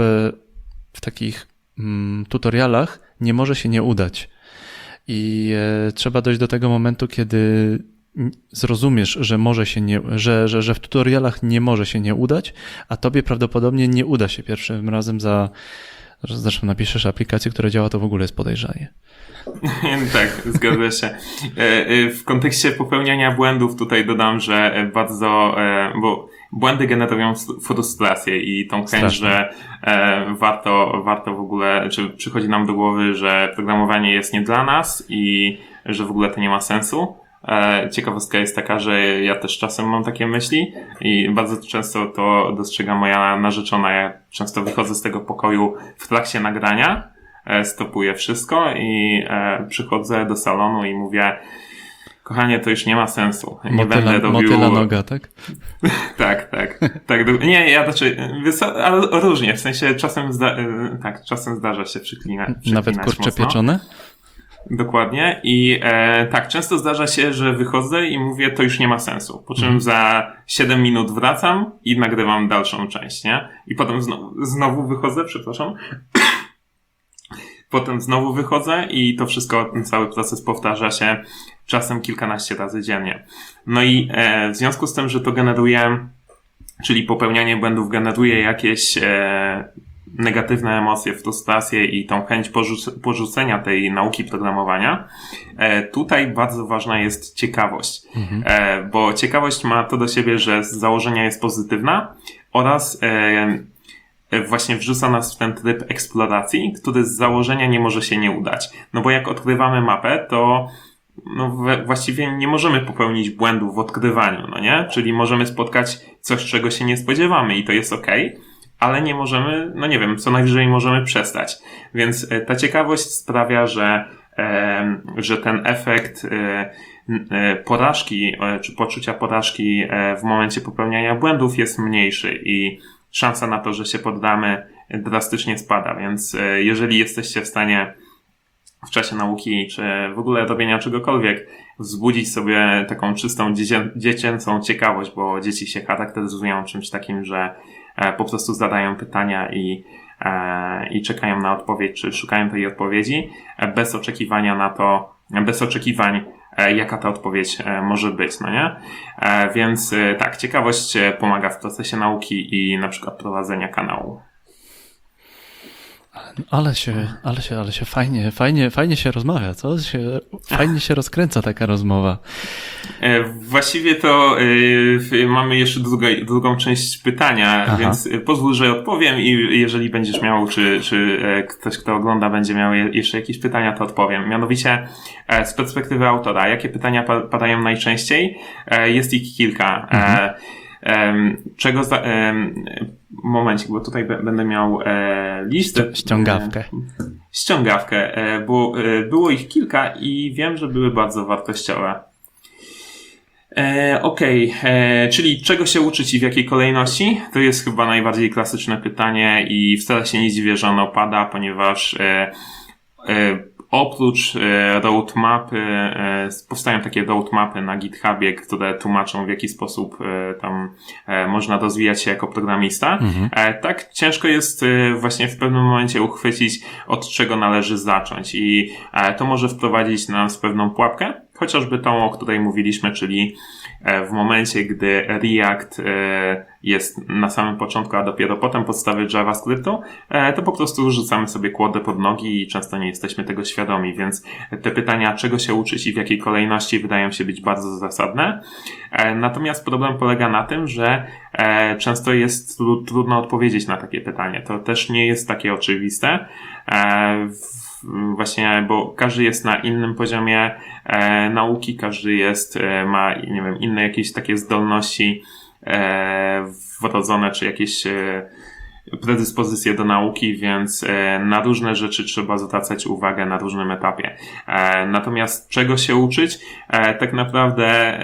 S3: w takich tutorialach nie może się nie udać. I trzeba dojść do tego momentu, kiedy zrozumiesz, że w tutorialach nie może się nie udać, a tobie prawdopodobnie nie uda się pierwszym razem zresztą napiszesz aplikację, która działa, to w ogóle jest podejrzanie.
S2: Tak, zgadza się. W kontekście popełniania błędów tutaj dodam, że bardzo, bo błędy generują frustrację i tą chęć, że warto w ogóle, czy przychodzi nam do głowy, że programowanie jest nie dla nas i że w ogóle to nie ma sensu. Ciekawostka jest taka, że ja też czasem mam takie myśli i bardzo często to dostrzega moja narzeczona. Ja często wychodzę z tego pokoju w trakcie nagrania, stopuję wszystko i przychodzę do salonu i mówię: kochanie, to już nie ma sensu. Nie będę robił...
S3: Motyla noga, tak?
S2: tak. Nie, ja raczej, ale różnie, w sensie czasem zdarza się przeklinać.
S3: Nawet kurcze pieczone?
S2: Dokładnie. I tak, często zdarza się, że wychodzę i mówię, to już nie ma sensu. Po czym za 7 minut wracam i nagrywam dalszą część, nie? I potem znowu wychodzę, Potem znowu wychodzę i to wszystko, ten cały proces powtarza się czasem kilkanaście razy dziennie. No i w związku z tym, że to generuje, czyli popełnianie błędów generuje jakieś negatywne emocje, frustrację i tą chęć porzucenia tej nauki programowania, tutaj bardzo ważna jest ciekawość. Bo ciekawość ma to do siebie, że z założenia jest pozytywna oraz właśnie wrzuca nas w ten tryb eksploracji, który z założenia nie może się nie udać. No bo jak odkrywamy mapę, to właściwie nie możemy popełnić błędów w odkrywaniu, no nie? Czyli możemy spotkać coś, czego się nie spodziewamy i to jest okej. ale nie możemy, no nie wiem, co najwyżej możemy przestać. Więc ta ciekawość sprawia, że ten efekt porażki, czy poczucia porażki w momencie popełniania błędów jest mniejszy i szansa na to, że się poddamy, drastycznie spada. Więc jeżeli jesteście w stanie w czasie nauki, czy w ogóle robienia czegokolwiek, wzbudzić sobie taką czystą dziecięcą ciekawość, bo dzieci się charakteryzują czymś takim, że po prostu zadają pytania i czekają na odpowiedź, czy szukają tej odpowiedzi, bez oczekiwania na to, bez oczekiwań, jaka ta odpowiedź może być, no nie? Więc tak, ciekawość pomaga w procesie nauki i na przykład prowadzenia kanału.
S3: Ale się fajnie się rozmawia, co? Fajnie się rozkręca taka rozmowa.
S2: Właściwie to mamy jeszcze drugą część pytania, Aha. Więc pozwól, że odpowiem i jeżeli będziesz miał, czy ktoś, kto ogląda, będzie miał jeszcze jakieś pytania, to odpowiem. Mianowicie z perspektywy autora, jakie pytania padają najczęściej? Jest ich kilka. Momencik, bo tutaj będę miał listę. Ściągawkę, bo było ich kilka i wiem, że były bardzo wartościowe. Czyli czego się uczyć i w jakiej kolejności? To jest chyba najbardziej klasyczne pytanie i wcale się nie dziwię, że ono pada, ponieważ oprócz roadmapy, powstają takie roadmapy na GitHubie, które tłumaczą, w jaki sposób tam można rozwijać się jako programista. Tak ciężko jest właśnie w pewnym momencie uchwycić, od czego należy zacząć i to może wprowadzić nas w pewną pułapkę, chociażby tą, o której mówiliśmy, czyli w momencie, gdy React jest na samym początku, a dopiero potem podstawy JavaScriptu, to po prostu rzucamy sobie kłodę pod nogi i często nie jesteśmy tego świadomi, więc te pytania, czego się uczyć i w jakiej kolejności, wydają się być bardzo zasadne. Natomiast problem polega na tym, że często jest trudno odpowiedzieć na takie pytanie. To też nie jest takie oczywiste. Właśnie, bo każdy jest na innym poziomie nauki, każdy ma, nie wiem, inne jakieś takie zdolności wrodzone, czy jakieś predyspozycje do nauki, więc na różne rzeczy trzeba zwracać uwagę na różnym etapie. Natomiast czego się uczyć? Tak naprawdę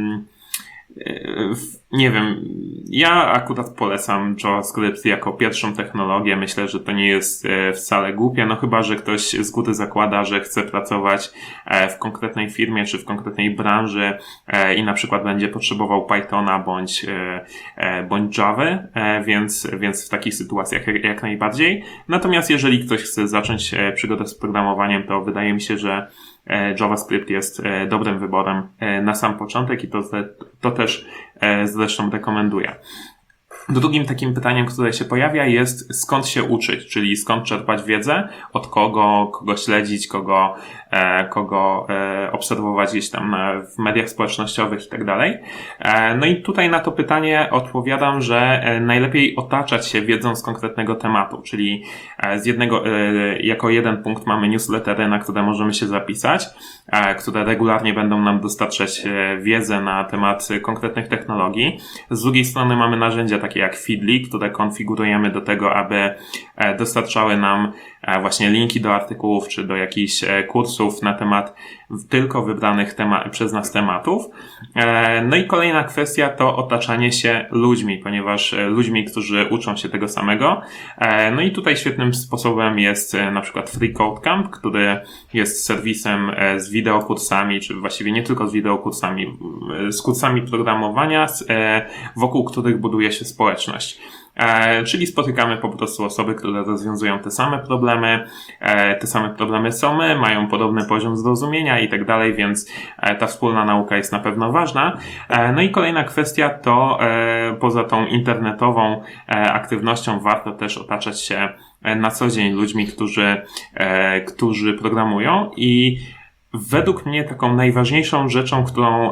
S2: nie wiem, ja akurat polecam JavaScript jako pierwszą technologię. Myślę, że to nie jest wcale głupie, no chyba, że ktoś z góry zakłada, że chce pracować w konkretnej firmie czy w konkretnej branży i na przykład będzie potrzebował Pythona bądź Java, więc w takich sytuacjach jak najbardziej. Natomiast jeżeli ktoś chce zacząć przygodę z programowaniem, to wydaje mi się, że JavaScript jest dobrym wyborem na sam początek i to też zresztą rekomenduję. Drugim takim pytaniem, które się pojawia, jest skąd się uczyć, czyli skąd czerpać wiedzę, od kogo śledzić, kogo obserwować gdzieś tam w mediach społecznościowych i tak dalej. No i tutaj na to pytanie odpowiadam, że najlepiej otaczać się wiedzą z konkretnego tematu, czyli jako jeden punkt mamy newslettery, na które możemy się zapisać, które regularnie będą nam dostarczać wiedzę na temat konkretnych technologii. Z drugiej strony mamy narzędzia takie jak Feedly, które konfigurujemy do tego, aby dostarczały nam właśnie linki do artykułów czy do jakichś kursów na temat tylko wybranych przez nas tematów. No i kolejna kwestia to otaczanie się ludźmi, ponieważ ludźmi, którzy uczą się tego samego. No i tutaj świetnym sposobem jest na przykład Free Code Camp, który jest serwisem z wideokursami, czy właściwie nie tylko z wideokursami, z kursami programowania, wokół których buduje się społeczność. Czyli spotykamy po prostu osoby, które rozwiązują te same problemy co my, mają podobny poziom zrozumienia i tak dalej, więc ta wspólna nauka jest na pewno ważna. No i kolejna kwestia to poza tą internetową aktywnością warto też otaczać się na co dzień ludźmi, którzy programują i według mnie taką najważniejszą rzeczą, którą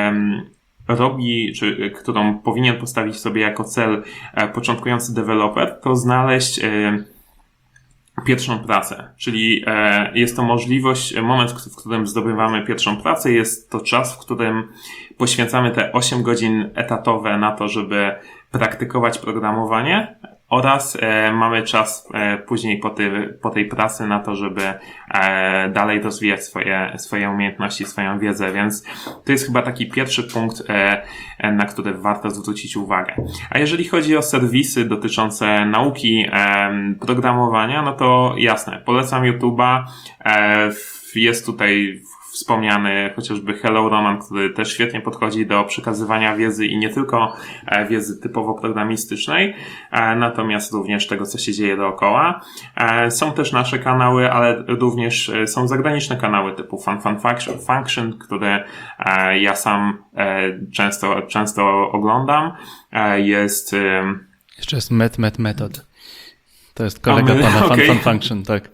S2: czy którą powinien postawić sobie jako cel początkujący deweloper, to znaleźć pierwszą pracę. Czyli jest to moment, w którym zdobywamy pierwszą pracę, jest to czas, w którym poświęcamy te 8 godzin etatowe na to, żeby praktykować programowanie oraz mamy czas później po tej pracy na to, żeby dalej rozwijać swoje umiejętności, swoją wiedzę, więc to jest chyba taki pierwszy punkt, na który warto zwrócić uwagę. A jeżeli chodzi o serwisy dotyczące nauki programowania, no to jasne, polecam YouTube'a, jest tutaj wspomniany chociażby Hello Roman, który też świetnie podchodzi do przekazywania wiedzy i nie tylko wiedzy typowo programistycznej, natomiast również tego, co się dzieje dookoła. Są też nasze kanały, ale również są zagraniczne kanały typu Fun Function, które ja sam często oglądam. Jest...
S3: Jeszcze jest Method. To jest kolega pana
S2: okay.
S3: Fun Function, tak.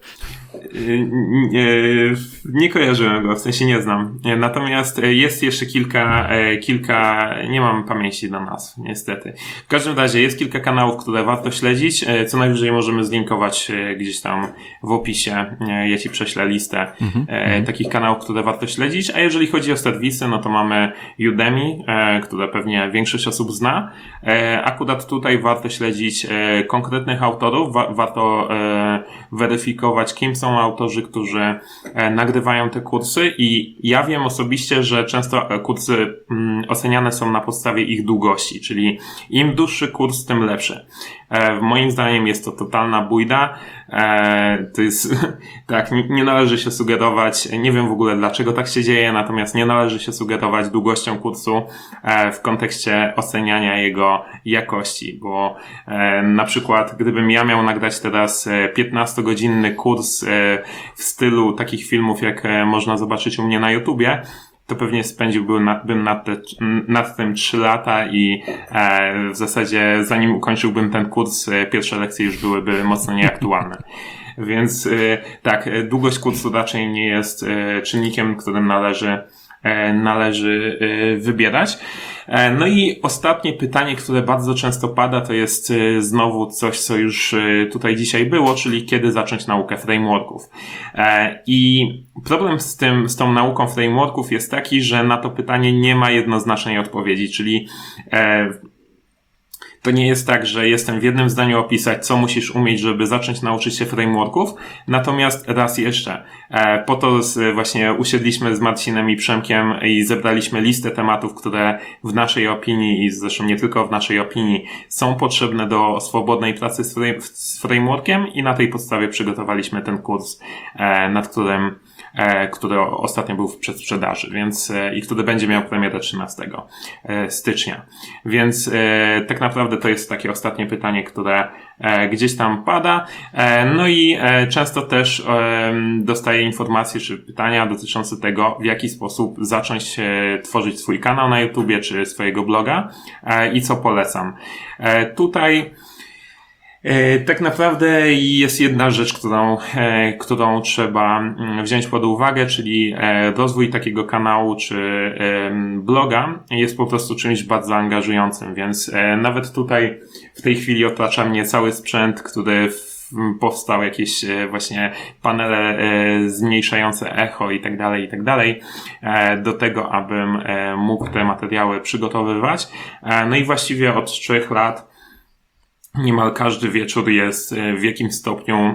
S2: Nie kojarzyłem go, w sensie nie znam. Natomiast jest jeszcze kilka, nie mam pamięci do nazw, niestety. W każdym razie jest kilka kanałów, które warto śledzić. Co najwyżej możemy zlinkować gdzieś tam w opisie. Ja ci prześlę listę takich kanałów, które warto śledzić. A jeżeli chodzi o serwisy, no to mamy Udemy, które pewnie większość osób zna. Akurat tutaj warto śledzić konkretnych autorów, warto weryfikować, kim są autorzy, którzy nagrywają te kursy i ja wiem osobiście, że często kursy oceniane są na podstawie ich długości, czyli im dłuższy kurs, tym lepszy. Moim zdaniem jest to totalna bujda. To jest, tak, nie należy się sugerować, nie wiem w ogóle dlaczego tak się dzieje, natomiast nie należy się sugerować długością kursu w kontekście oceniania jego jakości, bo na przykład gdybym ja miał nagrać teraz 15-godzinny kurs w stylu takich filmów, jak można zobaczyć u mnie na YouTubie, to pewnie spędziłbym nad tym 3 lata i w zasadzie zanim ukończyłbym ten kurs, pierwsze lekcje już byłyby mocno nieaktualne. Więc tak, długość kursu raczej nie jest czynnikiem, którym należy wybierać. No i ostatnie pytanie, które bardzo często pada, to jest znowu coś, co już tutaj dzisiaj było, czyli kiedy zacząć naukę frameworków. I problem z tą nauką frameworków jest taki, że na to pytanie nie ma jednoznacznej odpowiedzi, czyli to nie jest tak, że jestem w jednym zdaniu opisać, co musisz umieć, żeby zacząć nauczyć się frameworków. Natomiast raz jeszcze, po to właśnie usiedliśmy z Marcinem i Przemkiem i zebraliśmy listę tematów, które w naszej opinii i zresztą nie tylko w naszej opinii są potrzebne do swobodnej pracy z frameworkiem i na tej podstawie przygotowaliśmy ten kurs, który ostatnio był w przedsprzedaży, więc i który będzie miał premierę 13 stycznia. Więc tak naprawdę to jest takie ostatnie pytanie, które gdzieś tam pada. No i często też dostaję informacje czy pytania dotyczące tego, w jaki sposób zacząć tworzyć swój kanał na YouTubie czy swojego bloga i co polecam. Tutaj tak naprawdę jest jedna rzecz, którą trzeba wziąć pod uwagę, czyli rozwój takiego kanału czy bloga jest po prostu czymś bardzo angażującym, więc nawet tutaj w tej chwili otacza mnie cały sprzęt, który powstał, jakieś właśnie panele zmniejszające echo i tak dalej, do tego, abym mógł te materiały przygotowywać. No i właściwie od 3 lat niemal każdy wieczór jest w jakimś stopniu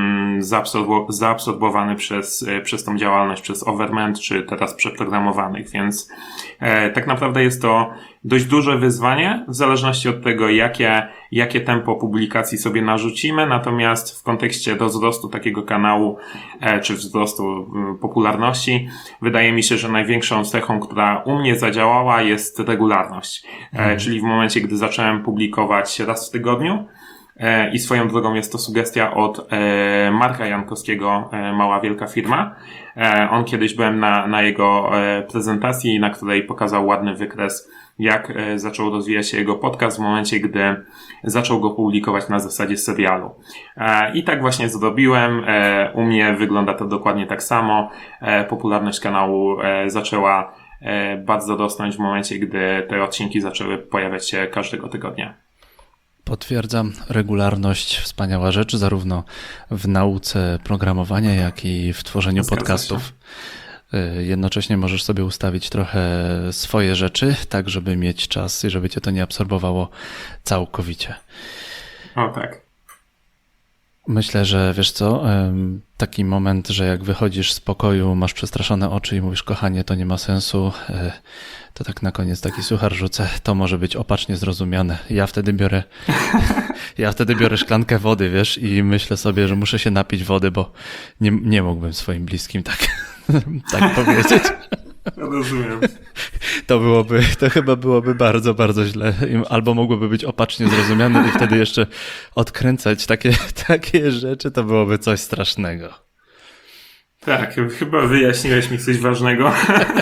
S2: zaabsorbowany przez tą działalność, przez Overment, czy teraz przeprogramowanych, więc tak naprawdę jest to dość duże wyzwanie, w zależności od tego, jakie tempo publikacji sobie narzucimy, natomiast w kontekście do wzrostu takiego kanału, czy wzrostu popularności, wydaje mi się, że największą cechą, która u mnie zadziałała, jest regularność. Czyli w momencie, gdy zacząłem publikować raz w tygodniu, i swoją drogą jest to sugestia od Marka Jankowskiego, Mała Wielka Firma. On kiedyś byłem na jego prezentacji, na której pokazał ładny wykres, jak zaczął rozwijać się jego podcast w momencie, gdy zaczął go publikować na zasadzie serialu. I tak właśnie zrobiłem. U mnie wygląda to dokładnie tak samo. Popularność kanału zaczęła bardzo rosnąć w momencie, gdy te odcinki zaczęły pojawiać się każdego tygodnia.
S3: Potwierdzam, regularność, wspaniała rzecz, zarówno w nauce programowania, jak i w tworzeniu podcastów. Jednocześnie możesz sobie ustawić trochę swoje rzeczy, tak żeby mieć czas i żeby cię to nie absorbowało całkowicie.
S2: O tak.
S3: Myślę, że wiesz co, taki moment, że jak wychodzisz z pokoju, masz przestraszone oczy i mówisz, kochanie, to nie ma sensu, to tak na koniec taki suchar rzucę, to może być opacznie zrozumiane. Ja wtedy biorę szklankę wody, wiesz, i myślę sobie, że muszę się napić wody, bo nie mógłbym swoim bliskim tak powiedzieć.
S2: Rozumiem.
S3: To chyba byłoby bardzo, bardzo źle. Albo mogłoby być opacznie zrozumiane i wtedy jeszcze odkręcać takie rzeczy, to byłoby coś strasznego.
S2: Tak, chyba wyjaśniłeś mi coś ważnego.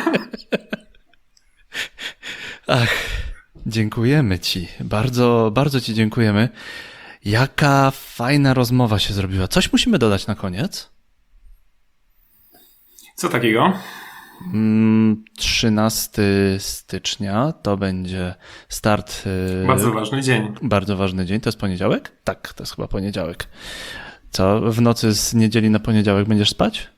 S3: Ach, dziękujemy ci. Bardzo, bardzo ci dziękujemy. Jaka fajna rozmowa się zrobiła. Coś musimy dodać na koniec?
S2: Co takiego?
S3: 13 stycznia to będzie start.
S2: Bardzo ważny dzień.
S3: Bardzo ważny dzień. To jest poniedziałek? Tak, to jest chyba poniedziałek. Co, w nocy z niedzieli na poniedziałek będziesz spać?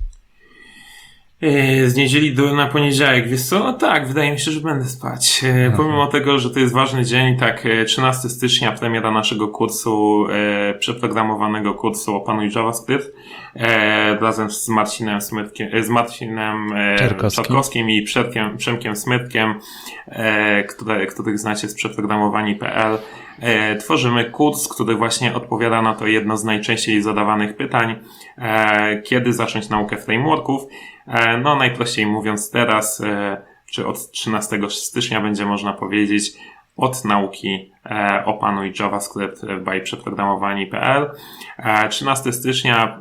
S2: Z niedzieli na poniedziałek, wiesz co? No tak, wydaje mi się, że będę spać. Pomimo tego, że to jest ważny dzień, tak, 13 stycznia premiera naszego kursu, przeprogramowanego kursu Opanuj JavaScript, razem z Marcinem Czarkowskim i Przemkiem Smytkiem, których znacie z przeprogramowani.pl. Tworzymy kurs, który właśnie odpowiada na to jedno z najczęściej zadawanych pytań, kiedy zacząć naukę frameworków. No najprościej mówiąc teraz, czy od 13 stycznia będzie można powiedzieć od nauki Opanuj JavaScript by przeprogramowani.pl. 13 stycznia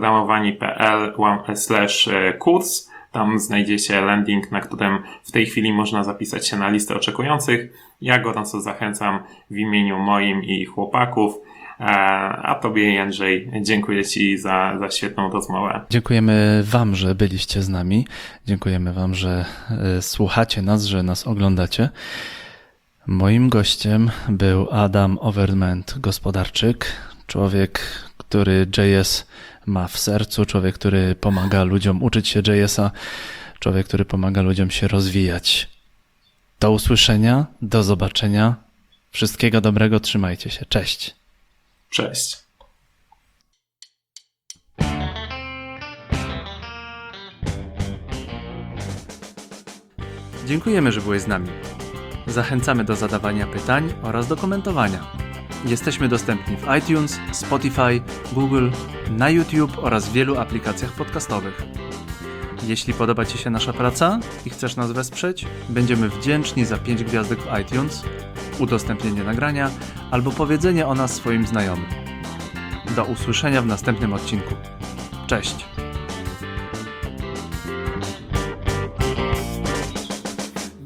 S2: przeprogramowani.pl/kurs. Tam znajdziecie landing, na którym w tej chwili można zapisać się na listę oczekujących. Ja gorąco zachęcam w imieniu moim i chłopaków. A tobie, Jędrzej, dziękuję ci za świetną rozmowę.
S3: Dziękujemy wam, że byliście z nami. Dziękujemy wam, że słuchacie nas, że nas oglądacie. Moim gościem był Adam Overment-Gospodarczyk, człowiek, który JS ma w sercu, człowiek, który pomaga ludziom uczyć się JS-a, człowiek, który pomaga ludziom się rozwijać. Do usłyszenia, do zobaczenia. Wszystkiego dobrego, trzymajcie się. Cześć.
S2: Cześć.
S1: Dziękujemy, że byłeś z nami. Zachęcamy do zadawania pytań oraz do komentowania. Jesteśmy dostępni w iTunes, Spotify, Google, na YouTube oraz w wielu aplikacjach podcastowych. Jeśli podoba ci się nasza praca i chcesz nas wesprzeć, będziemy wdzięczni za 5 gwiazdek w iTunes, udostępnienie nagrania albo powiedzenie o nas swoim znajomym. Do usłyszenia w następnym odcinku. Cześć!